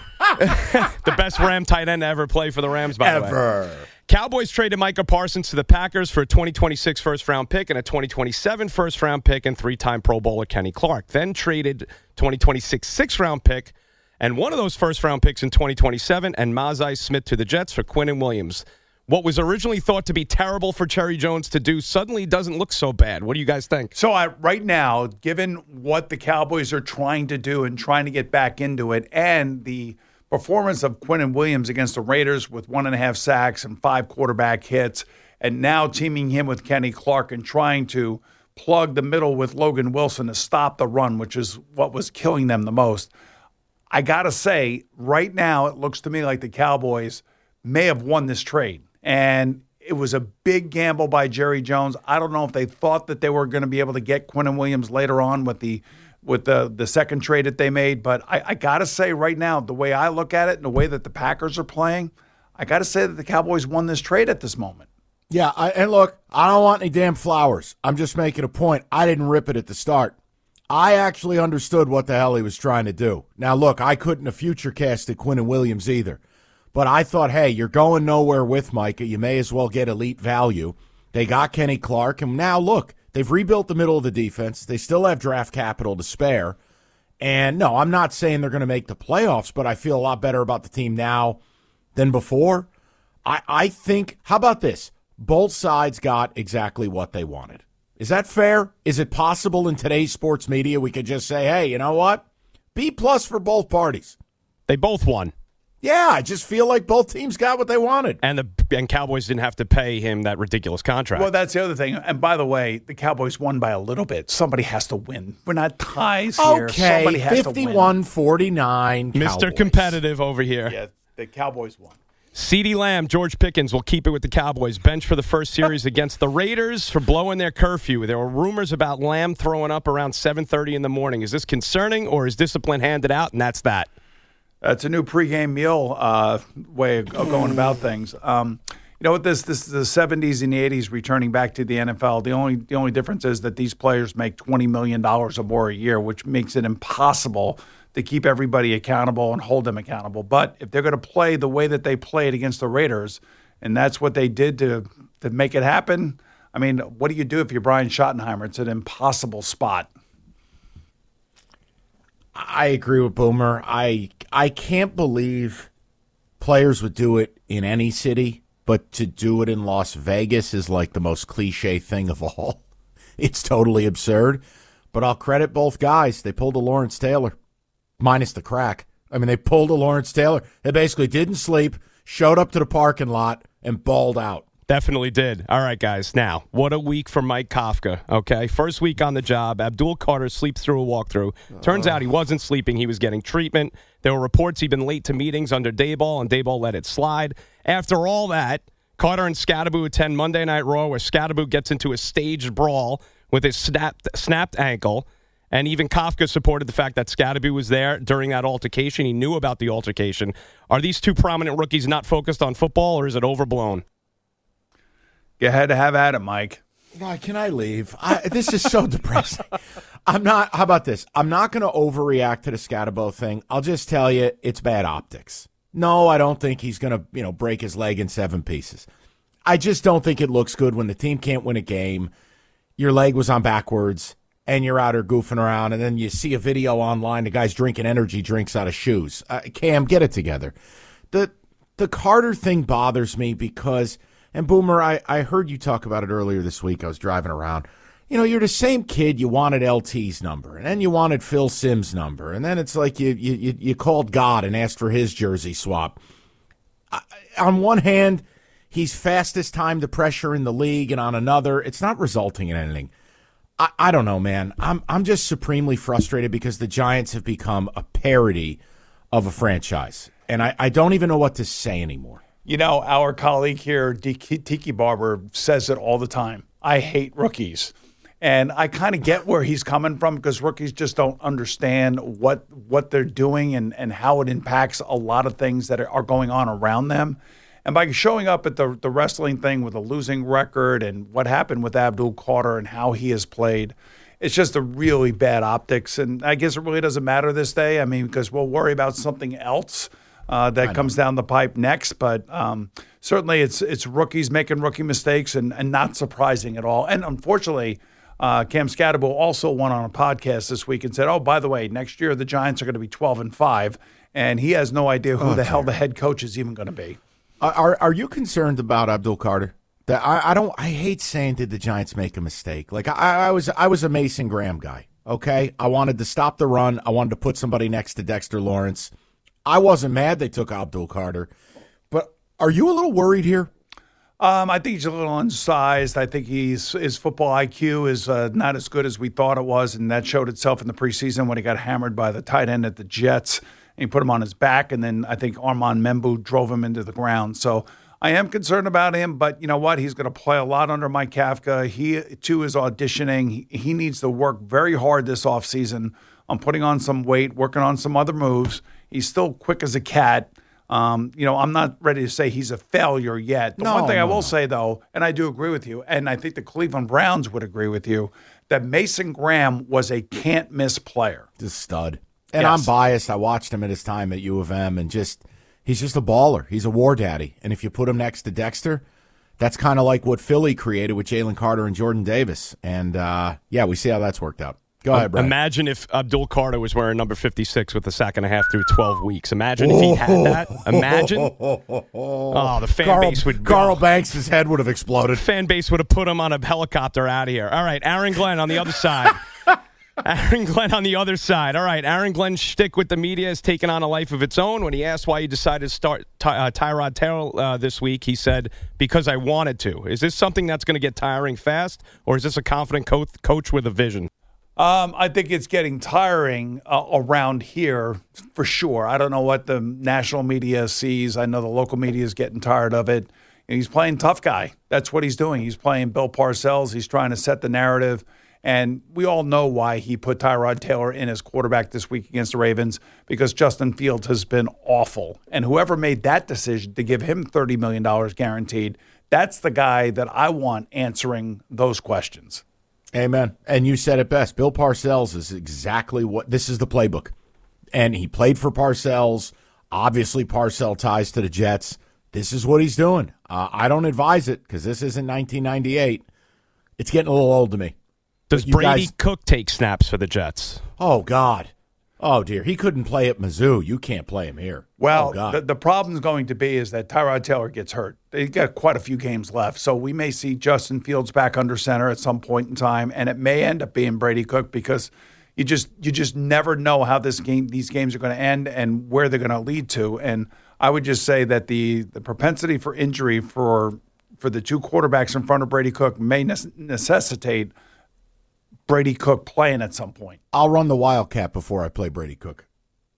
Q: The best Ram tight end to ever play for the Rams, by
J: ever.
Q: the way. Ever. Cowboys traded Micah Parsons to the Packers for a twenty twenty-six first-round pick and a twenty twenty-seven first-round pick and three-time Pro Bowler Kenny Clark. Then traded twenty twenty-six sixth-round pick and one of those first-round picks in twenty twenty-seven and Mazai Smith to the Jets for Quinnen Williams. What was originally thought to be terrible for Cherry Jones to do suddenly doesn't look so bad. What do you guys think?
K: So I, right now, given what the Cowboys are trying to do and trying to get back into it and the performance of Quinnen Williams against the Raiders with one and a half sacks and five quarterback hits, and now teaming him with Kenny Clark and trying to plug the middle with Logan Wilson to stop the run, which is what was killing them the most. I got to say, right now, it looks to me like the Cowboys may have won this trade. And it was a big gamble by Jerry Jones. I don't know if they thought that they were going to be able to get Quinnen Williams later on with the with the, the second trade that they made. But I, I got to say right now, the way I look at it and the way that the Packers are playing, I got to say that the Cowboys won this trade at this moment.
J: Yeah, I, and look, I don't want any damn flowers. I'm just making a point. I didn't rip it at the start. I actually understood what the hell he was trying to do. Now, look, I couldn't have future casted Quinnen Williams either. But I thought, hey, you're going nowhere with Micah. You may as well get elite value. They got Kenny Clark, and now, look, they've rebuilt the middle of the defense. They still have draft capital to spare. And, no, I'm not saying they're going to make the playoffs, but I feel a lot better about the team now than before. I, I think, how about this? Both sides got exactly what they wanted. Is that fair? Is it possible in today's sports media we could just say, hey, you know what? B plus for both parties.
Q: They both won.
J: Yeah, I just feel like both teams got what they wanted.
Q: And the and Cowboys didn't have to pay him that ridiculous contract.
K: Well, that's the other thing. And by the way, the Cowboys won by a little bit. Somebody has to win. We're not ties here.
J: Okay,
K: Somebody has
J: fifty-one forty-nine.
Q: Mister Competitive over here.
K: Yeah, the Cowboys won.
Q: CeeDee Lamb, George Pickens will keep it with the Cowboys. Bench for the first series against the Raiders for blowing their curfew. There were rumors about Lamb throwing up around seven thirty in the morning. Is this concerning, or is discipline handed out, and that's that?
K: It's a new pregame meal uh, way of going about things. Um, you know what? This this is the seventies and the eighties returning back to the N F L. The only the only difference is that these players make twenty million dollars or more a year, which makes it impossible to keep everybody accountable and hold them accountable. But if they're going to play the way that they played against the Raiders, and that's what they did to to make it happen, I mean, what do you do if you're Brian Schottenheimer? It's an impossible spot.
J: I agree with Boomer. I I can't believe players would do it in any city, but to do it in Las Vegas is like the most cliche thing of all. It's totally absurd. But I'll credit both guys. They pulled a Lawrence Taylor, minus the crack. I mean, they pulled a Lawrence Taylor. They basically didn't sleep, showed up to the parking lot, and balled out.
Q: Definitely did. All right, guys. Now, what a week for Mike Kafka, okay? First week on the job, Abdul Carter sleeps through a walkthrough. Turns out he wasn't sleeping. He was getting treatment. There were reports he'd been late to meetings under Daboll, and Daboll let it slide. After all that, Carter and Scadaboo attend Monday Night Raw, where Scadaboo gets into a staged brawl with his snapped, snapped ankle. And even Kafka supported the fact that Scadaboo was there during that altercation. He knew about the altercation. Are these two prominent rookies not focused on football, or is it overblown?
K: You had to have at it, Mike.
J: God, can I leave? I, this is so depressing. I'm not. How about this? I'm not going to overreact to the Scadaboo thing. I'll just tell you, it's bad optics. No, I don't think he's going to, you know, break his leg in seven pieces. I just don't think it looks good when the team can't win a game. Your leg was on backwards, and you're out there goofing around, and then you see a video online. The guy's drinking energy drinks out of shoes. Uh, Cam, get it together. The the Carter thing bothers me because. And, Boomer, I, I heard you talk about it earlier this week. I was driving around. You know, you're the same kid. You wanted L T's number, and then you wanted Phil Simms' number, and then it's like you you, you called God and asked for his jersey swap. I, on one hand, he's fastest time to pressure in the league, and on another, it's not resulting in anything. I, I don't know, man. I'm I'm just supremely frustrated because the Giants have become a parody of a franchise, and I, I don't even know what to say anymore.
K: You know, our colleague here, Tiki Barber, says it all the time. I hate rookies. And I kind of get where he's coming from because rookies just don't understand what what they're doing and, and how it impacts a lot of things that are going on around them. And by showing up at the, the wrestling thing with a losing record and what happened with Abdul Carter and how he has played, it's just a really bad optics. And I guess it really doesn't matter this day. I mean, because we'll worry about something else. Uh, that comes down the pipe next, but um, certainly it's it's rookies making rookie mistakes and, and not surprising at all. And unfortunately, uh, Cam Scadaboo also went on a podcast this week and said, oh, by the way, next year the Giants are going to be twelve and five, and he has no idea who oh, the hell the head coach is even going to be.
J: Are are you concerned about Abdul Carter? That I, I don't. I hate saying did the Giants make a mistake. Like I, I was I was a Mason Graham guy. Okay, I wanted to stop the run. I wanted to put somebody next to Dexter Lawrence. I wasn't mad they took Abdul Carter, but are you a little worried here?
K: Um, I think he's a little unsized. I think he's his football I Q is uh, not as good as we thought it was, and that showed itself in the preseason when he got hammered by the tight end at the Jets. and he put him on his back, and then I think Armand Membu drove him into the ground. So I am concerned about him, but you know what? He's going to play a lot under Mike Kafka. He, too, is auditioning. He, he needs to work very hard this offseason on putting on some weight, working on some other moves. He's still quick as a cat. Um, you know, I'm not ready to say he's a failure yet. The
J: No,
K: one thing I
J: no,
K: will
J: no.
K: say, though, and I do agree with you, and I think the Cleveland Browns would agree with you, that Mason Graham was a can't-miss player.
J: Just stud. And
K: Yes.
J: I'm biased. I watched him at his time at U of M, and just he's just a baller. He's a war daddy. And if you put him next to Dexter, that's kind of like what Philly created with Jalen Carter and Jordan Davis. And, uh, yeah, we see how that's worked out. Go ahead, Brian.
Q: Imagine if Abdul Carter was wearing number fifty-six with a sack and a half through twelve weeks. Imagine if he had that. Imagine. Oh, the fan
J: Carl,
Q: base would go.
J: Carl Banks' head would have exploded.
Q: Fan base would have put him on a helicopter out of here. All right, Aaron Glenn on the other side. Aaron Glenn on the other side. All right, Aaron Glenn's shtick with the media has taken on a life of its own. When he asked why he decided to start Ty- uh, Tyrod Taylor uh, this week, he said, because I wanted to. Is this something that's going to get tiring fast, or is this a confident co- coach with a vision?
K: Um, I think it's getting tiring uh, around here for sure. I don't know what the national media sees. I know the local media is getting tired of it. And he's playing tough guy. That's what he's doing. He's playing Bill Parcells. He's trying to set the narrative. And we all know why he put Tyrod Taylor in as quarterback this week against the Ravens, because Justin Fields has been awful. And whoever made that decision to give him thirty million dollars guaranteed, that's the guy that I want answering those questions.
J: Amen. And you said it best. Bill Parcells is exactly what – this is the playbook. And he played for Parcells. Obviously, Parcells ties to the Jets. This is what he's doing. Uh, I don't advise it because this isn't nineteen ninety-eight. It's getting a little old to me.
Q: Does
J: But you
Q: Brady
J: guys-
Q: Cook take snaps for the Jets?
J: Oh, God. Oh, dear. He couldn't play at Mizzou. You can't play him here.
K: Well,
J: oh, God.
K: the, the problem is going to be is that Tyrod Taylor gets hurt. They got quite a few games left, so we may see Justin Fields back under center at some point in time, and it may end up being Brady Cook because you just you just never know how this game these games are going to end and where they're going to lead to. And I would just say that the the propensity for injury for for the two quarterbacks in front of Brady Cook may ne- necessitate Brady Cook playing at some point.
J: I'll run the Wildcat before I play Brady Cook.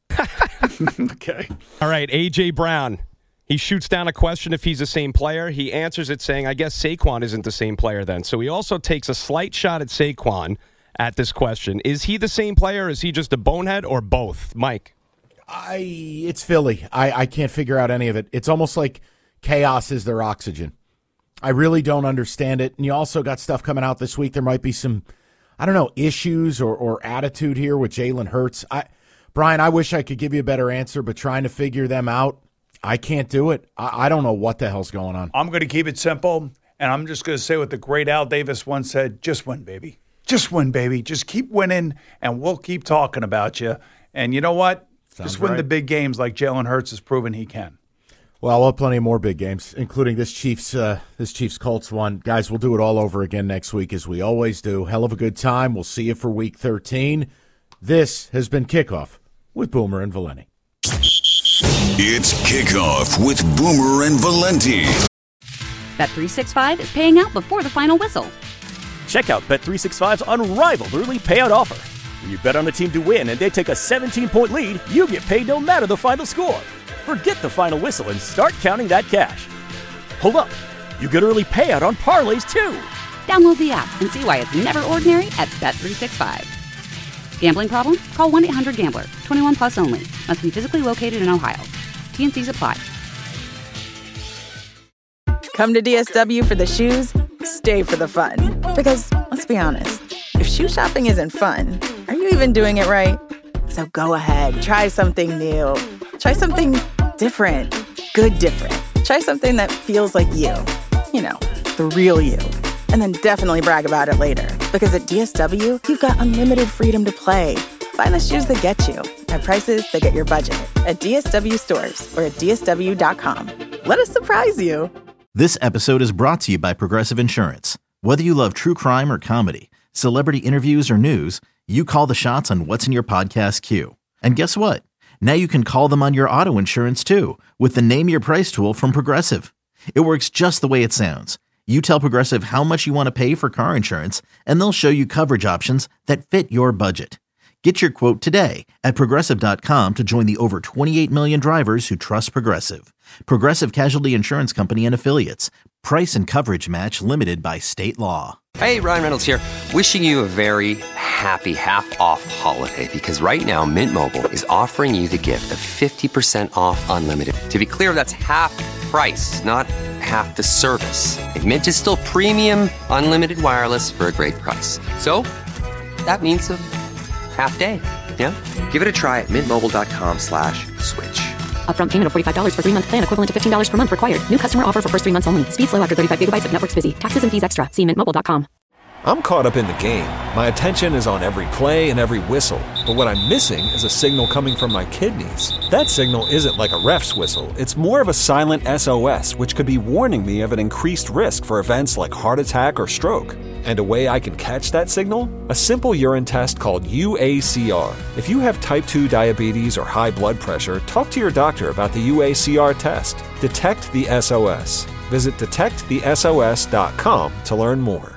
K: Okay.
Q: All right, A J. Brown. He shoots down a question if he's the same player. He answers it saying, I guess Saquon isn't the same player then. So he also takes a slight shot at Saquon at this question. Is he the same player? Is he just a bonehead or both? Mike?
J: I It's Philly. I, I can't figure out any of it. It's almost like chaos is their oxygen. I really don't understand it. And you also got stuff coming out this week. There might be some, I don't know, issues or, or attitude here with Jalen Hurts. I, Brian, I wish I could give you a better answer, but trying to figure them out, I can't do it. I, I don't know what the hell's going on.
K: I'm going to keep it simple, and I'm just going to say what the great Al Davis once said, just win, baby. Just win, baby. Just keep winning, and we'll keep talking about you. And you know what?
J: Sounds
K: just win
J: right.
K: the big games like Jalen Hurts has proven he can.
J: Well, we'll have plenty more big games, including this Chiefs uh, this Chiefs Colts one. Guys, we'll do it all over again next week as we always do. Hell of a good time. We'll see you for week thirteen. This has been Kickoff with Boomer and Valenti.
H: It's Kickoff with Boomer and Valenti.
A: Bet three sixty-five is paying out before the final whistle.
B: Check out Bet three sixty-five's unrivaled early payout offer. When you bet on a team to win and they take a seventeen-point lead, you get paid no matter the final score. Forget the final whistle and start counting that cash. Hold up. You get early payout on parlays, too.
A: Download the app and see why it's never ordinary at Bet three sixty-five. Gambling problem? Call one eight hundred gambler. twenty-one plus only. Must be physically located in Ohio. T N Cs apply.
N: Come to D S W for the shoes, stay for the fun. Because, let's be honest, if shoe shopping isn't fun, are you even doing it right? So go ahead, try something new. Try something different. Good different. Try something that feels like you. You know, the real you. And then definitely brag about it later. Because at D S W, you've got unlimited freedom to play. Find the shoes that get you at prices that get your budget at D S W stores or at D S W dot com. Let us surprise you.
C: This episode is brought to you by Progressive Insurance. Whether you love true crime or comedy, celebrity interviews or news, you call the shots on what's in your podcast queue. And guess what? Now you can call them on your auto insurance too with the Name Your Price tool from Progressive. It works just the way it sounds. You tell Progressive how much you want to pay for car insurance, and they'll show you coverage options that fit your budget. Get your quote today at Progressive dot com to join the over twenty-eight million drivers who trust Progressive. Progressive Casualty Insurance Company and Affiliates. Price and coverage match limited by state law.
O: Hey, Ryan Reynolds here. Wishing you a very happy half-off holiday because right now Mint Mobile is offering you the gift of fifty percent off unlimited. To be clear, that's half price, not half the service. Like, Mint is still premium unlimited wireless for a great price. So that means a half day. Yeah? Give it a try at mintmobile.com slash switch.
P: Upfront payment of forty-five dollars for three-month plan equivalent to fifteen dollars per month required. New customer offer for first three months only. Speed slow after thirty-five gigabytes if network's busy. Taxes and fees extra. See mint mobile dot com.
D: I'm caught up in the game. My attention is on every play and every whistle. But what I'm missing is a signal coming from my kidneys. That signal isn't like a ref's whistle. It's more of a silent S O S, which could be warning me of an increased risk for events like heart attack or stroke. And a way I can catch that signal? A simple urine test called U A C R. If you have type two diabetes or high blood pressure, talk to your doctor about the U A C R test. Detect the S O S. Visit detect the S O S dot com to learn more.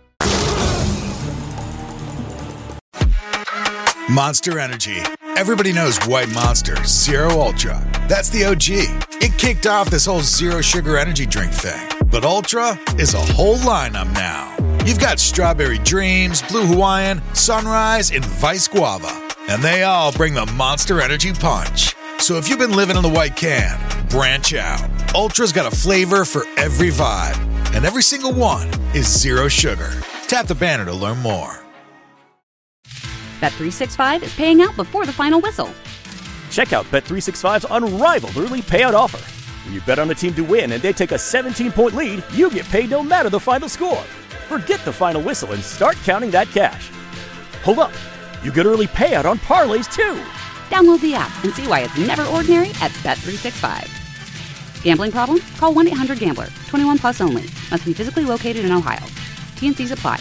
E: Monster Energy. Everybody knows White Monster, Zero Ultra. That's the O G. It kicked off this whole zero sugar energy drink thing. But Ultra is a whole lineup now. You've got Strawberry Dreams, Blue Hawaiian, Sunrise, and Vice Guava. And they all bring the Monster Energy punch. So if you've been living in the white can, branch out. Ultra's got a flavor for every vibe. And every single one is zero sugar. Tap the banner to learn more.
A: Bet three sixty-five is paying out before the final whistle.
B: Check out Bet three sixty-five's unrivaled early payout offer. When you bet on a team to win and they take a seventeen-point lead, you get paid no matter the final score. Forget the final whistle and start counting that cash. Hold up. You get early payout on parlays, too.
A: Download the app and see why it's never ordinary at Bet three sixty-five. Gambling problem? Call one eight hundred gambler. twenty-one plus only. Must be physically located in Ohio. T and C's apply.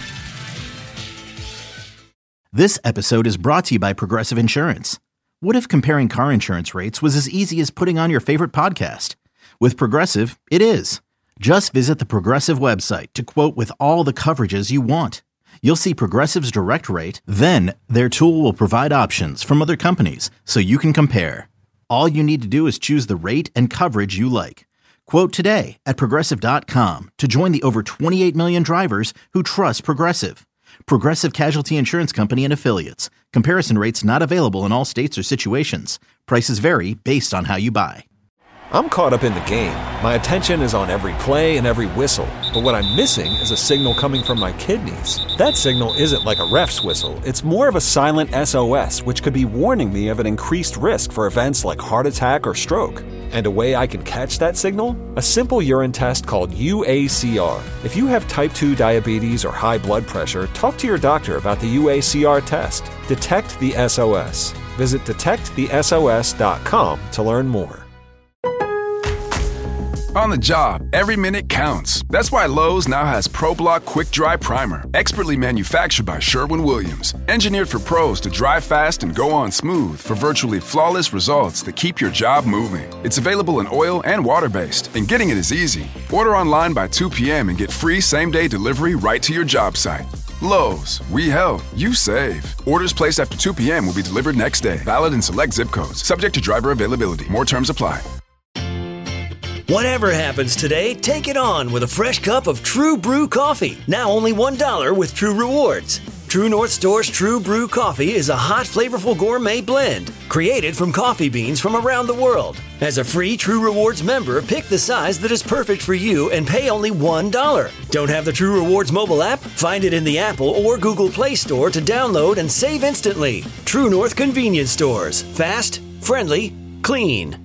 C: This episode is brought to you by Progressive Insurance. What if comparing car insurance rates was as easy as putting on your favorite podcast? With Progressive, it is. Just visit the Progressive website to quote with all the coverages you want. You'll see Progressive's direct rate, then their tool will provide options from other companies so you can compare. All you need to do is choose the rate and coverage you like. Quote today at Progressive dot com to join the over twenty-eight million drivers who trust Progressive. Progressive Casualty Insurance Company and Affiliates. Comparison rates not available in all states or situations. Prices vary based on how you buy.
D: I'm caught up in the game. My attention is on every play and every whistle. But what I'm missing is a signal coming from my kidneys. That signal isn't like a ref's whistle. It's more of a silent S O S, which could be warning me of an increased risk for events like heart attack or stroke. And a way I can catch that signal? A simple urine test called U A C R. If you have type two diabetes or high blood pressure, talk to your doctor about the U A C R test. Detect the S O S. Visit detect the S O S dot com to learn more.
F: On the job, every minute counts. That's why Lowe's now has ProBlock Quick Dry Primer, expertly manufactured by Sherwin-Williams. Engineered for pros to dry fast and go on smooth for virtually flawless results that keep your job moving. It's available in oil and water-based, and getting it is easy. Order online by two p.m. and get free same-day delivery right to your job site. Lowe's, we help, you save. Orders placed after two p.m. will be delivered next day. Valid in select zip codes. Subject to driver availability. More terms apply.
G: Whatever happens today, take it on with a fresh cup of True Brew coffee. Now only one dollar with True Rewards. True North Store's True Brew coffee is a hot, flavorful gourmet blend created from coffee beans from around the world. As a free True Rewards member, pick the size that is perfect for you and pay only one dollar. Don't have the True Rewards mobile app? Find it in the Apple or Google Play Store to download and save instantly. True North Convenience Stores. Fast, friendly, clean.